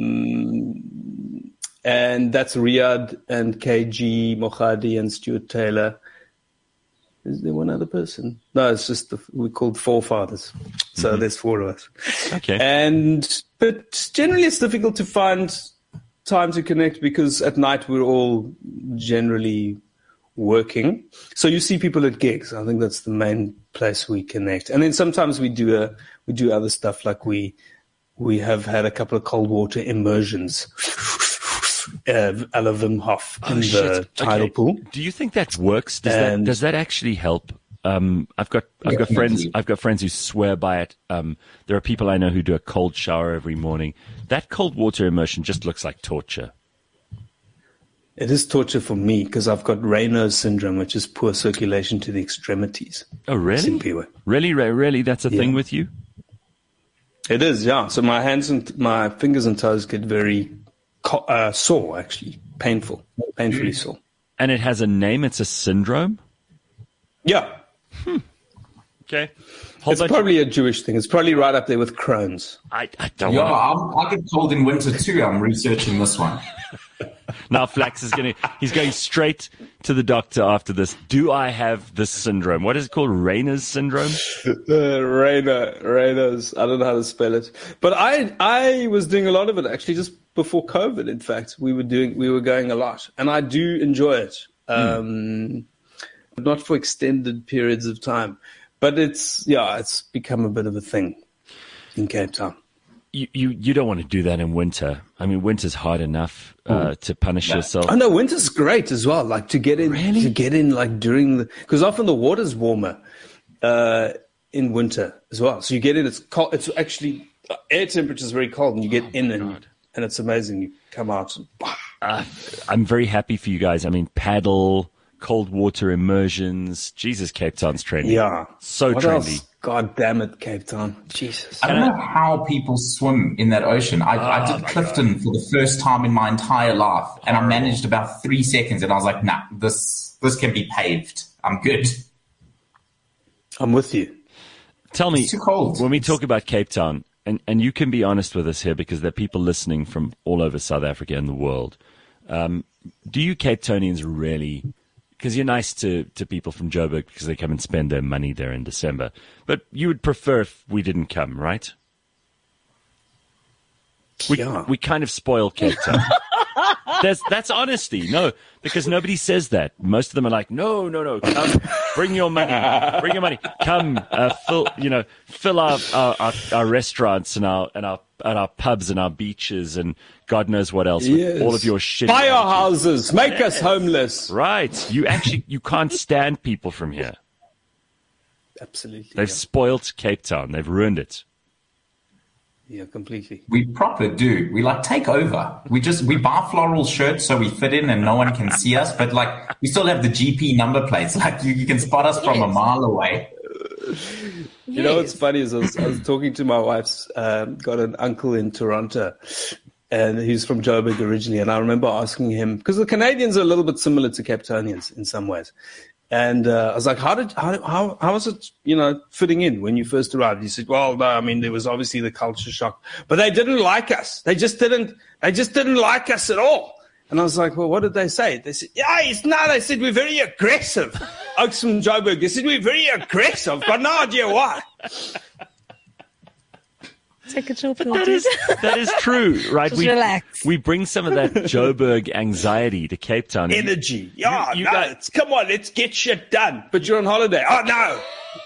Um, and that's Riyadh and K G, Mohadi and Stuart Taylor. Is there one other person? No, it's just the, we called Forefathers. So Mm-hmm. there's four of us. Okay. And but generally it's difficult to find time to connect because at night we're all generally working. So you see people at gigs. I think that's the main place we connect. And then sometimes we do a we do other stuff like we we have had a couple of cold water immersions. Uh, a la Wim Hof in Oh, the shit. tidal Okay. pool. Do you think that works? Does that And- does that actually help? Um, I've got I've got friends I've got friends who swear by it. Um, there are people I know who do a cold shower every morning. That cold water immersion just looks like torture. It is torture for me because I've got Raynaud's syndrome, which is poor circulation to the extremities. Oh, really? Simpiwe. Really, Ray? Really? That's a thing Yeah. with you? It is, yeah. So my hands and my fingers and toes get very co- uh, sore, actually, painful, painfully sore. And it has a name. It's a syndrome. Yeah, Okay. Whole it's bunch- probably a Jewish thing. It's probably right up there with Crohn's. I, I don't Yeah, want I'm, I get cold in winter too. I'm researching this one. Now Flax is going to, he's going straight to the doctor after this. Do I have this syndrome? What is it called? Raynaud's syndrome? Uh, Raynaud, Raynaud's. I don't know how to spell it, but I I was doing a lot of it actually just before COVID. In fact, we were doing we were going a lot, and I do enjoy it. Um, but not for extended periods of time, but it's yeah, it's become a bit of a thing in Cape Town. You, you, you don't want to do that in winter. I mean, winter's hard enough uh, to punish yourself. Oh no, winter's great as well. Like to get in, Really? to get in like during the because often the water's warmer uh, in winter as well. So you get in, it's cold. It's actually uh, air temperature is very cold, and you get in and and it's amazing. You come out. And, Uh, I'm very happy for you guys. I mean, paddle, cold water immersions. Jesus, Cape Town's trendy. yeah, So what trendy. else? God damn it, Cape Town. Jesus. I don't know how people swim in that ocean. I, I did Clifton for the first time in my entire life, and I managed about three seconds, and I was like, nah, this this can be paved. I'm good. I'm with you. Tell me, It's too cold. when we talk about Cape Town, and, and you can be honest with us here because there are people listening from all over South Africa and the world. Um, do you Cape Townians really, because you're nice to, to people from Joburg because they come and spend their money there in December, but you would prefer if we didn't come, right? We, Yeah. we kind of spoil Cape Town. That's, that's honesty. No, because nobody says that. Most of them are like, no, no, no, come, bring your money, bring your money, come, uh, fill, you know, fill our, our, our, our restaurants and our, and our, and our pubs and our beaches and God knows what else with Yes. all of your shit. Buy our houses, make us homeless. Right. You actually, you can't stand people from here. Absolutely. They've yeah. spoilt Cape Town. They've ruined it. yeah, completely. We proper do. We like take over. We just we buy floral shirts so we fit in and no one can see us. But like we still have the G P number plates. Like you, you can spot us from a mile away. You know what's funny is I was, I was talking to my wife's um, got an uncle in Toronto, and he's from Joburg originally. And I remember asking him because the Canadians are a little bit similar to Cape Townians in some ways. And uh, I was like, how did how how how was it, you know, fitting in when you first arrived? He said, well, no, I mean, there was obviously the culture shock, but they didn't like us. They just didn't. They just didn't like us at all. And I was like, well, what did they say? They said, yeah, it's no. They said we're very aggressive. Oaks from Joburg. They said we're very aggressive. Got no idea why. Take a chill pill. That is, that is true, right? Just we, relax. we bring some of that Joburg anxiety to Cape Town. Energy. Yeah, you no, guys- it's, come on, let's get shit done. But you're on holiday. Oh, no.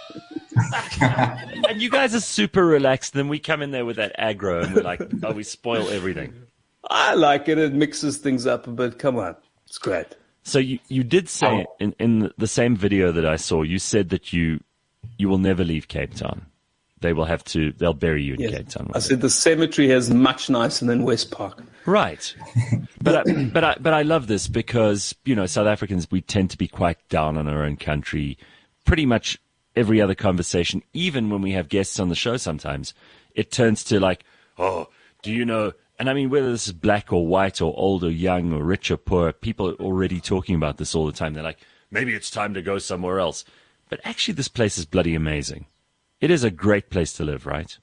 And you guys are super relaxed. Then we come in there with that aggro and we're like, oh, we spoil everything. I like it. It mixes things up a bit. Come on. It's great. So you, you did say in, in the same video that I saw, you said that you you will never leave Cape Town. They will have to, they'll bury you in Yes. Cape Town. I said the cemetery is much nicer than West Park. Right. But I, but I, but I love this because, you know, South Africans, we tend to be quite down on our own country. Pretty much every other conversation, even when we have guests on the show sometimes, it turns to like, oh, do you know, and I mean, whether this is black or white or old or young or rich or poor, people are already talking about this all the time. They're like, maybe it's time to go somewhere else. But actually, this place is bloody amazing. It is a great place to live, right?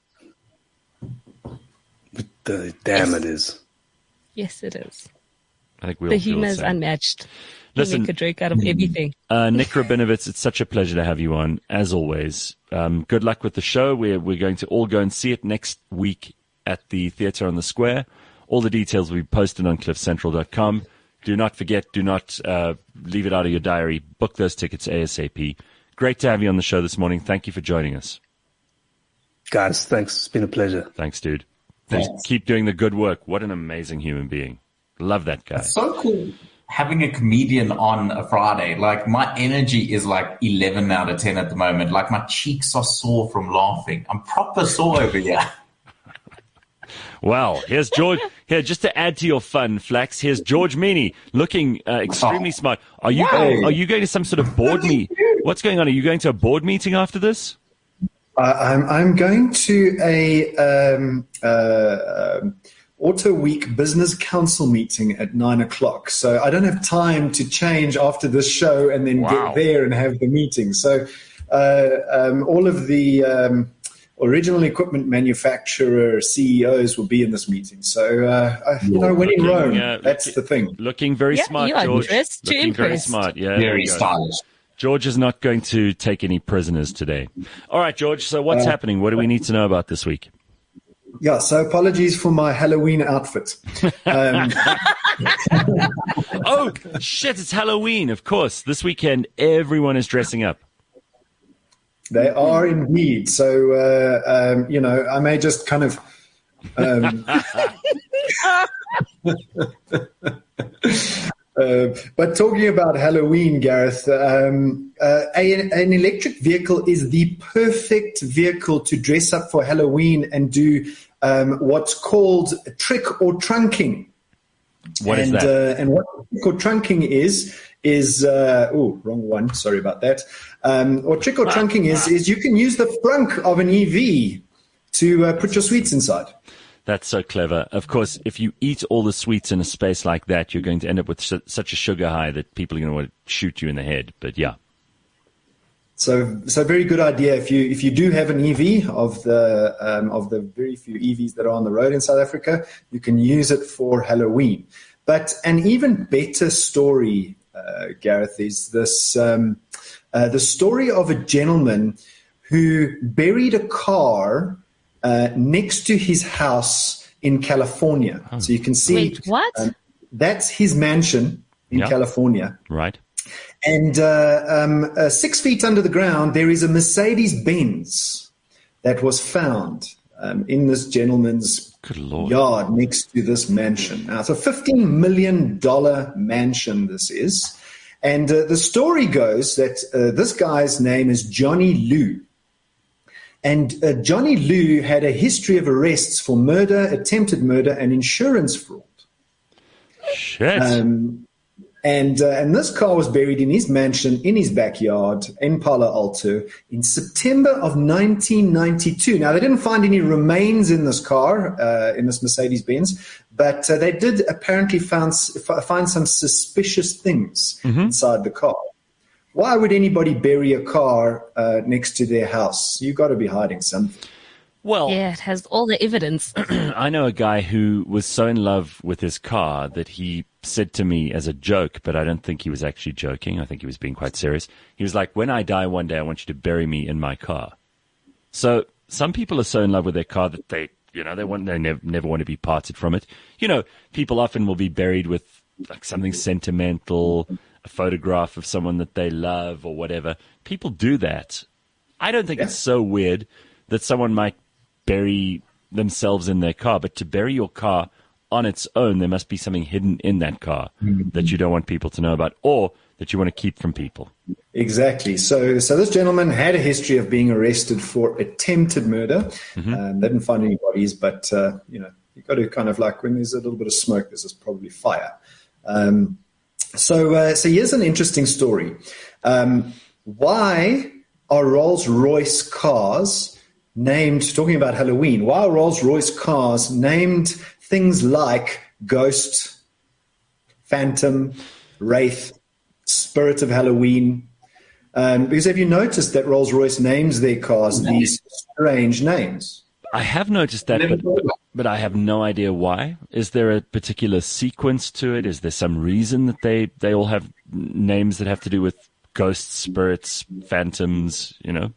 The, damn it is. Yes, it is. I think we The all feel humor the is same. unmatched. You Listen- make a joke out of everything. Uh, Nick Rabinovitz, it's such a pleasure to have you on, as always. Um, good luck with the show. We're, we're going to all go and see it next week at the Theatre on the Square. All the details will be posted on cliff central dot com. Do not forget, do not uh, leave it out of your diary. Book those tickets ASAP. Great to have you on the show this morning. Thank you for joining us. Guys, thanks. It's been a pleasure. Thanks, dude. Thanks. Keep doing the good work. What an amazing human being. Love that guy. It's so cool having a comedian on a Friday. Like my energy is like eleven out of ten at the moment. Like my cheeks are sore from laughing. I'm proper sore over here. Wow. Here's George. Here, just to add to your fun, Flax, here's George Meany looking uh, extremely smart. Are you, Wow. are you going to some sort of board meet? What's going on? Are you going to a board meeting after this? Uh, I'm I'm going to a um, uh, um, Auto Week Business Council meeting at nine o'clock. So I don't have time to change after this show and then Wow. get there and have the meeting. So uh, um, all of the um, original equipment manufacturer C E Os will be in this meeting. So uh, I- you know, when in Looking, Rome, uh, that's looking- the thing. Looking very Yeah, smart, you are George. dressed to Looking very impress. smart. Yeah. there Very you go. stylish. George is not going to take any prisoners today. All right, George. So what's happening? What do we need to know about this week? Yeah. So apologies for my Halloween outfit. Um, Oh, shit. It's Halloween. Of course. This weekend, everyone is dressing up. They are indeed. So, uh, um, you know, I may just kind of. Um, uh, but talking about Halloween, Gareth, um, uh, a, an electric vehicle is the perfect vehicle to dress up for Halloween and do um, what's called trick or trunking. What is and, that? Uh, and what trick or trunking is is uh, oh wrong one. Sorry about that. Um, what trick or trunking is is you can use the frunk of an E V to uh, put your sweets inside. That's so clever. Of course, if you eat all the sweets in a space like that, you're going to end up with su- such a sugar high that people are going to want to shoot you in the head. But yeah. So, so very good idea. If you if you do have an E V of the um, of the very few E Vs that are on the road in South Africa, you can use it for Halloween. But an even better story, uh, Gareth, is this um, uh, the story of a gentleman who buried a car uh, next to his house in California. So you can see. Wait, what? um, that's his mansion in Yeah. California. Right. And uh, um, uh, six feet under the ground, there is a Mercedes-Benz that was found um, in this gentleman's Good Lord. yard next to this mansion. Now, it's a fifteen million dollars mansion, this is. And uh, the story goes that uh, this guy's name is Johnny Liu. And uh, Johnny Liu had a history of arrests for murder, attempted murder, and insurance fraud. Shit. Um, and uh, and this car was buried in his mansion in his backyard in Palo Alto in September of nineteen ninety-two. Now, they didn't find any remains in this car, uh, in this Mercedes-Benz, but uh, they did apparently found, find some suspicious things Mm-hmm. inside the car. Why would anybody bury a car uh, next to their house? You've got to be hiding something. Well, Yeah, it has all the evidence. I know a guy who was so in love with his car that he said to me as a joke, but I don't think he was actually joking. I think he was being quite serious. He was like, when I die one day, I want you to bury me in my car. So some people are so in love with their car that they, you know, they want, they never, never want to be parted from it. You know, people often will be buried with like something sentimental, a photograph of someone that they love or whatever. People do that. I don't think Yeah. it's so weird that someone might bury themselves in their car, but to bury your car on its own, there must be something hidden in that car Mm-hmm. that you don't want people to know about or that you want to keep from people. Exactly. So, so this gentleman had a history of being arrested for attempted murder. Mm-hmm. Um, they didn't find any bodies, but uh, you know, you got to kind of like when there's a little bit of smoke, there's probably fire. Um, so, uh, so here's an interesting story. Um, why are Rolls-Royce cars named, talking about Halloween, why are Rolls-Royce cars named things like Ghost, Phantom, Wraith, Spirit of Halloween? Um, because have you noticed that Rolls-Royce names their cars these strange names? I have noticed that, but, but, but I have no idea why. Is there a particular sequence to it? Is there some reason that they, they all have names that have to do with ghosts, spirits, phantoms, you know?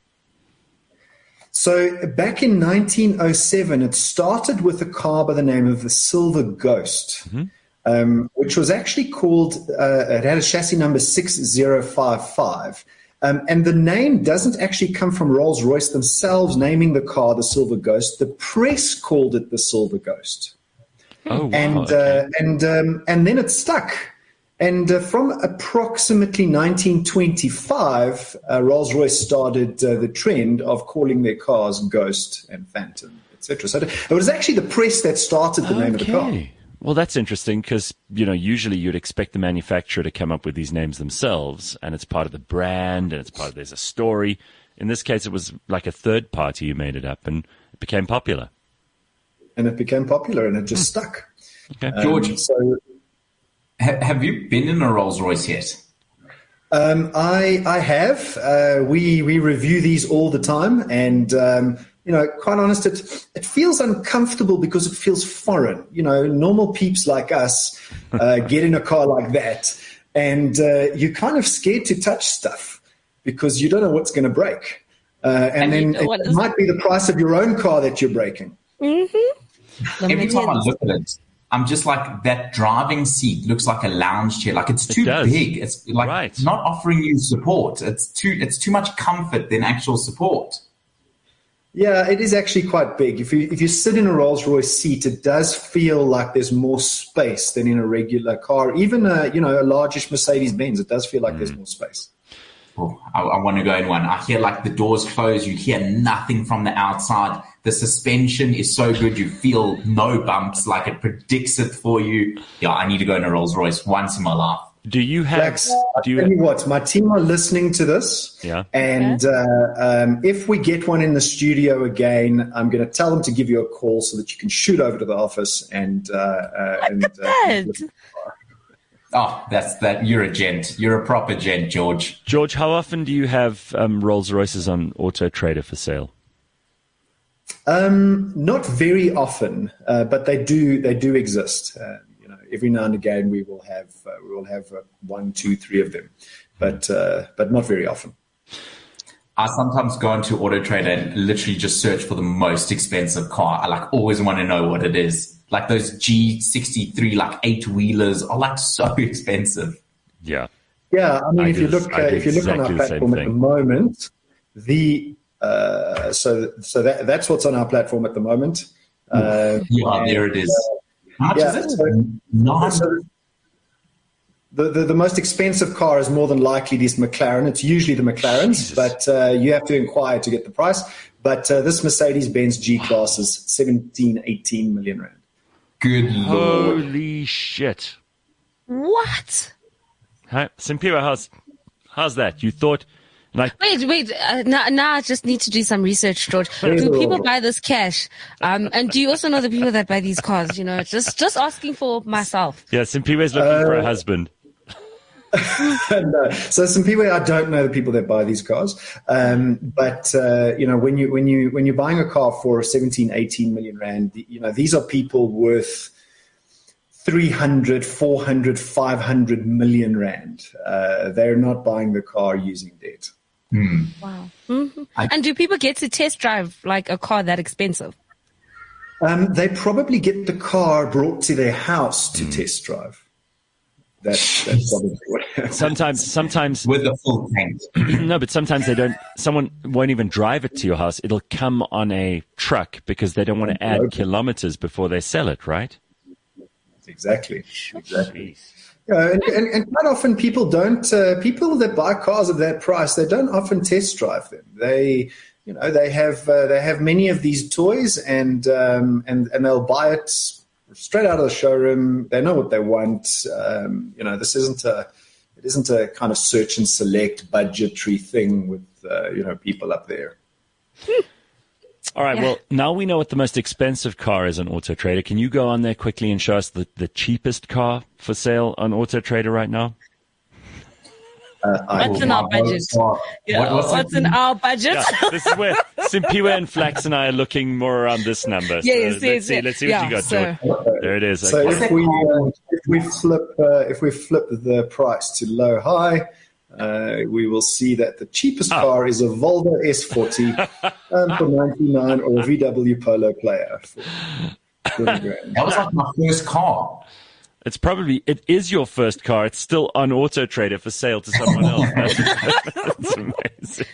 So back in nineteen oh seven, it started with a car by the name of the Silver Ghost, Mm-hmm. um, which was actually called, uh, it had a chassis number six zero five five. Um, and the name doesn't actually come from Rolls-Royce themselves naming the car the Silver Ghost. The press called it the Silver Ghost. Oh, wow. And, okay. uh, and, um, and then it stuck. And uh, from approximately nineteen twenty-five, uh, Rolls-Royce started uh, the trend of calling their cars Ghost and Phantom, et cetera. So it was actually the press that started the name of the car. Okay. Well, that's interesting because, you know, usually you'd expect the manufacturer to come up with these names themselves, and it's part of the brand, and it's part of, there's a story. In this case, it was like a third party who made it up, and it became popular. And it became popular, and it just stuck. Okay. Um, George, so ha- have you been in a Rolls Royce yet? um, I, I have. Uh, we we review these all the time, and um, you know, quite honest, it it feels uncomfortable because it feels foreign. You know, normal peeps like us uh, get in a car like that, and uh, you're kind of scared to touch stuff because you don't know what's going to break, uh, and, And you then know what it is- might be the price of your own car that you're breaking. The Every time I millions. look at it, I'm just like, that driving seat looks like a lounge chair. Like it's too does. big. It's like Right. not offering you support. It's too it's too much comfort than actual support. Yeah, it is actually quite big. If you if you sit in a Rolls-Royce seat, it does feel like there's more space than in a regular car. Even a you know a largish Mercedes-Benz, it does feel like there's more space. Oh, I, I want to go in one. I hear like the doors close. You hear nothing from the outside. The suspension is so good. You feel no bumps. Like it predicts it for you. Yeah, I need to go in a Rolls Royce once in my life. Do you have, Flax, I'll do tell you you, what, my team are listening to this. Yeah. And uh, um, if we get one in the studio again, I'm going to tell them to give you a call so that you can shoot over to the office and. Uh, uh, and uh, That. Oh, that's that. You're a gent. You're a proper gent, George. George, how often do you have um, Rolls Royces on Auto Trader for sale? Um, not very often, uh, but they do. They do exist. Uh, you know, every now and again we will have uh, we will have uh, one, two, three of them, but uh, but not very often. I sometimes go into Auto Trader and literally just search for the most expensive car. I like always want to know what it is. Like those G sixty-three, like eight wheelers are like so expensive. Yeah. Yeah. I mean, I if you do- look, I uh, do if you look on our exactly the same platform at the thing. moment, the, uh, so, so that, that's what's on our platform at the moment. Uh, Yeah, there it is. How much yeah, is it? so- Nine. so the, the, the most expensive car is more than likely this McLaren. It's usually the McLarens, Jesus. but uh, you have to inquire to get the price. But uh, this Mercedes-Benz G-Class is seventeen, eighteen million rand. Good lord. Holy shit. What? Hi, Simpiwe, how's, how's that? You thought, like, Wait, wait. Uh, now, now I just need to do some research, George. Do people buy this cash? Um, and do you also know the people that buy these cars? You know, just just asking for myself. yeah, Simpiwe's looking for a Uh, husband. no. So some people, I don't know the people that buy these cars, um, but uh, you know, when you when you when you're buying a car for seventeen, eighteen million rand, you know, these are people worth three hundred, four hundred, five hundred million rand. Uh, they're not buying the car using debt. Wow. Mhm. And do people get to test drive like a car that expensive? Um, they probably get the car brought to their house to test drive. That's, that's probably what happens. Sometimes, sometimes, With the full tank. no, but sometimes they don't, someone won't even drive it to your house. It'll come on a truck because they don't want to add kilometers before they sell it, right? Exactly. Exactly. Yeah, and, and, and quite often people don't, uh, people that buy cars at that price, they don't often test drive them. They, you know, they have, uh, they have many of these toys and, um, and, and they'll buy it straight out of the showroom. They know what they want. Um, you know, this isn't a, it isn't a kind of search and select budgetary thing with, uh, you know, people up there. All right. Yeah. Well, now we know what the most expensive car is on Auto Trader. Can you go on there quickly and show us the, the cheapest car for sale on Auto Trader right now? Uh, I, What's in our budget? Yeah, What, what's what's it? in our budget? Yeah, this is where Simpiwe and Flax and I are looking more around this number. So Yes, let's yes, see. yes. Let's see what Yeah, you got, so- George. There it is. So Okay. if we uh, if we flip uh, if we flip the price to low high, uh, we will see that the cheapest Ah. car is a Volvo S forty um, for ninety-nine or a V W Polo Player for twenty grand. That was like my first car. It's probably, it is your first car. It's still on Auto Trader for sale to someone else. That's, that's amazing.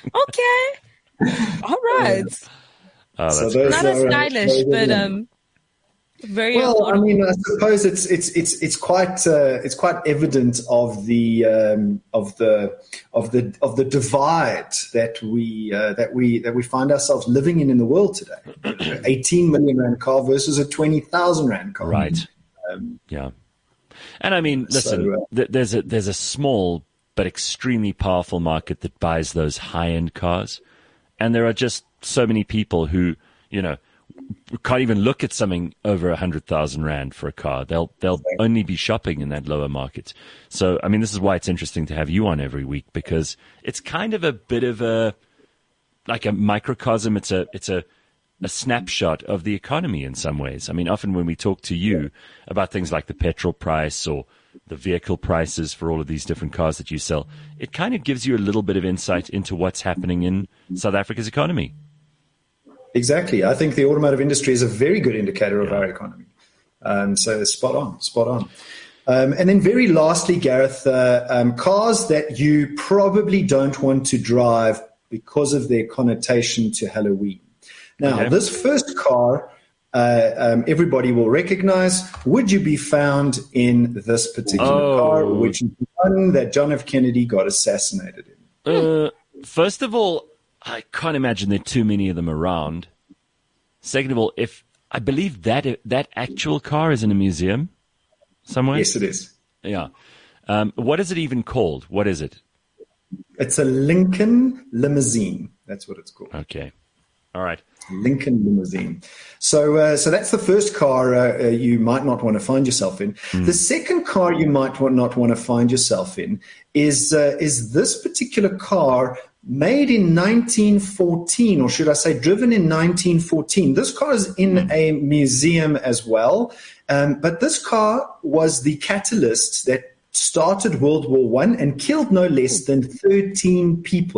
Okay. All right. Oh, So that's those Not as are, uh, stylish, those are but the- um, very Well, I affordable. mean, I suppose it's it's it's it's quite uh, it's quite evident of the um, of the of the of the divide that we uh, that we that we find ourselves living in in the world today. Eighteen million rand car versus a twenty thousand rand car. right. Um, Yeah. And I mean, listen, So, uh, th- there's a there's a small but extremely powerful market that buys those high-end cars, and there are just so many people who, you know, can't even look at something over a hundred thousand rand for a car. They'll they'll only be shopping in that lower market. So, I mean, this is why it's interesting to have you on every week, because it's kind of a bit of a like a microcosm. It's a it's a a snapshot of the economy in some ways. I mean, often when we talk to you about things like the petrol price or the vehicle prices for all of these different cars that you sell, it kind of gives you a little bit of insight into what's happening in South Africa's economy. Exactly. I think the automotive industry is a very good indicator of our economy. Um, so spot on, spot on. Um, and then very lastly, Gareth, uh, um, cars that you probably don't want to drive because of their connotation to Halloween. Now, Okay. this first car, uh, um, everybody will recognize. Would you be found in this particular Oh. car, which is the one that John F. Kennedy got assassinated in? Uh, first of all, I can't imagine there are too many of them around. Second of all, if I believe that that actual car is in a museum somewhere. Yes, it is. Yeah. Um, what is it even called? What is it? It's a Lincoln limousine. That's what it's called. Okay. All right. Lincoln limousine. So, uh, so that's the first car uh, uh, you might not want to find yourself in. Mm. The second car you might wa- not want to find yourself in is uh, is this particular car made in nineteen fourteen, or should I say, driven in nineteen fourteen. This car is in a museum as well, um, but this car was the catalyst that started World War One and killed no less than thirteen people.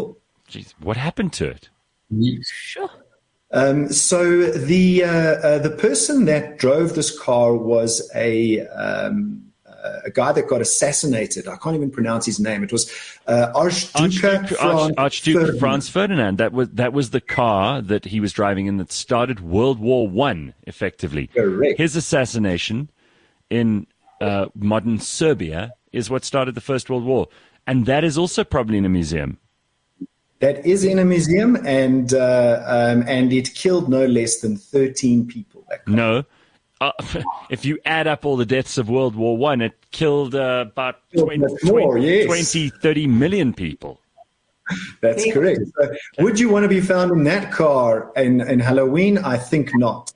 Jeez, what happened to it? Sure. Um, so the uh, uh, the person that drove this car was a um, uh, a guy that got assassinated. I can't even pronounce his name. It was uh, Archduke, Archduke, Franz, Archduke Ferdinand. Franz Ferdinand. That was that was the car that he was driving in that started World War One. Effectively, Correct. His assassination in uh, modern Serbia is what started the First World War, and that is also probably in a museum. That is in a museum, and uh, um, and it killed no less than thirteen people. That car. No. Uh, if you add up all the deaths of World War One, it killed uh, about twenty, more, yes. twenty, thirty million people. That's correct. So would you want to be found in that car in, in Halloween? I think not.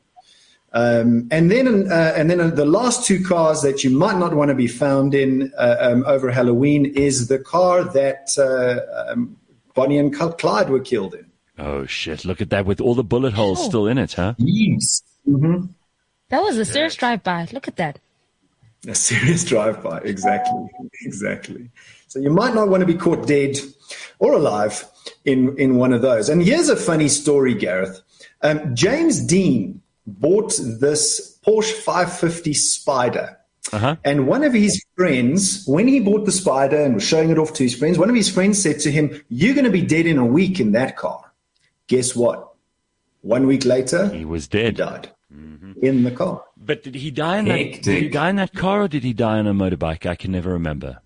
Um, and then, uh, and then uh, the last two cars that you might not want to be found in uh, um, over Halloween is the car that uh, um, Bonnie and Clyde were killed in. Oh shit! Look at that, with all the bullet holes Oh. still in it, huh? Yes. Mm-hmm. That was a serious drive-by. Look at that. A serious drive-by, exactly, exactly. So you might not want to be caught dead or alive in, in one of those. And here's a funny story, Gareth. Um, James Dean bought this Porsche five fifty Spider. Uh-huh. And one of his friends, when he bought the Spider and was showing it off to his friends, one of his friends said to him, "You're going to be dead in a week in that car." Guess what? One week later, He was he dead. died in the car. But did he die in that? Hectic. Did he die in that car, or did he die on a motorbike? I can never remember.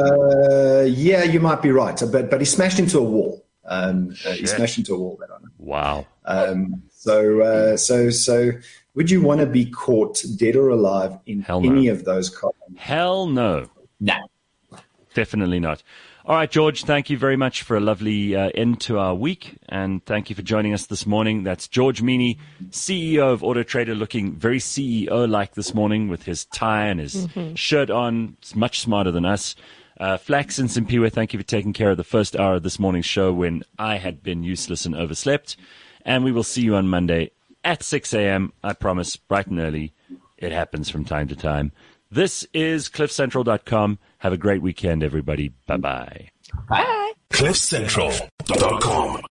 Uh, yeah, you might be right. But but he smashed into a wall. Um, uh, he smashed into a wall. That I know. Wow. Um, so uh, so so, would you want to be caught dead or alive in Hell no. any of those cars? Hell no. No. Definitely not. All right, George, thank you very much for a lovely uh, end to our week, and thank you for joining us this morning. That's George Meany, C E O of Auto Trader, looking very C E O-like this morning with his tie and his mm-hmm. shirt on. It's much smarter than us. Uh, Flax and Simpiwe, thank you for taking care of the first hour of this morning's show when I had been useless and overslept. And we will see you on Monday at six a.m. I promise, bright and early. It happens from time to time. This is cliff central dot com. Have a great weekend, everybody. Bye-bye. Bye. cliff central dot com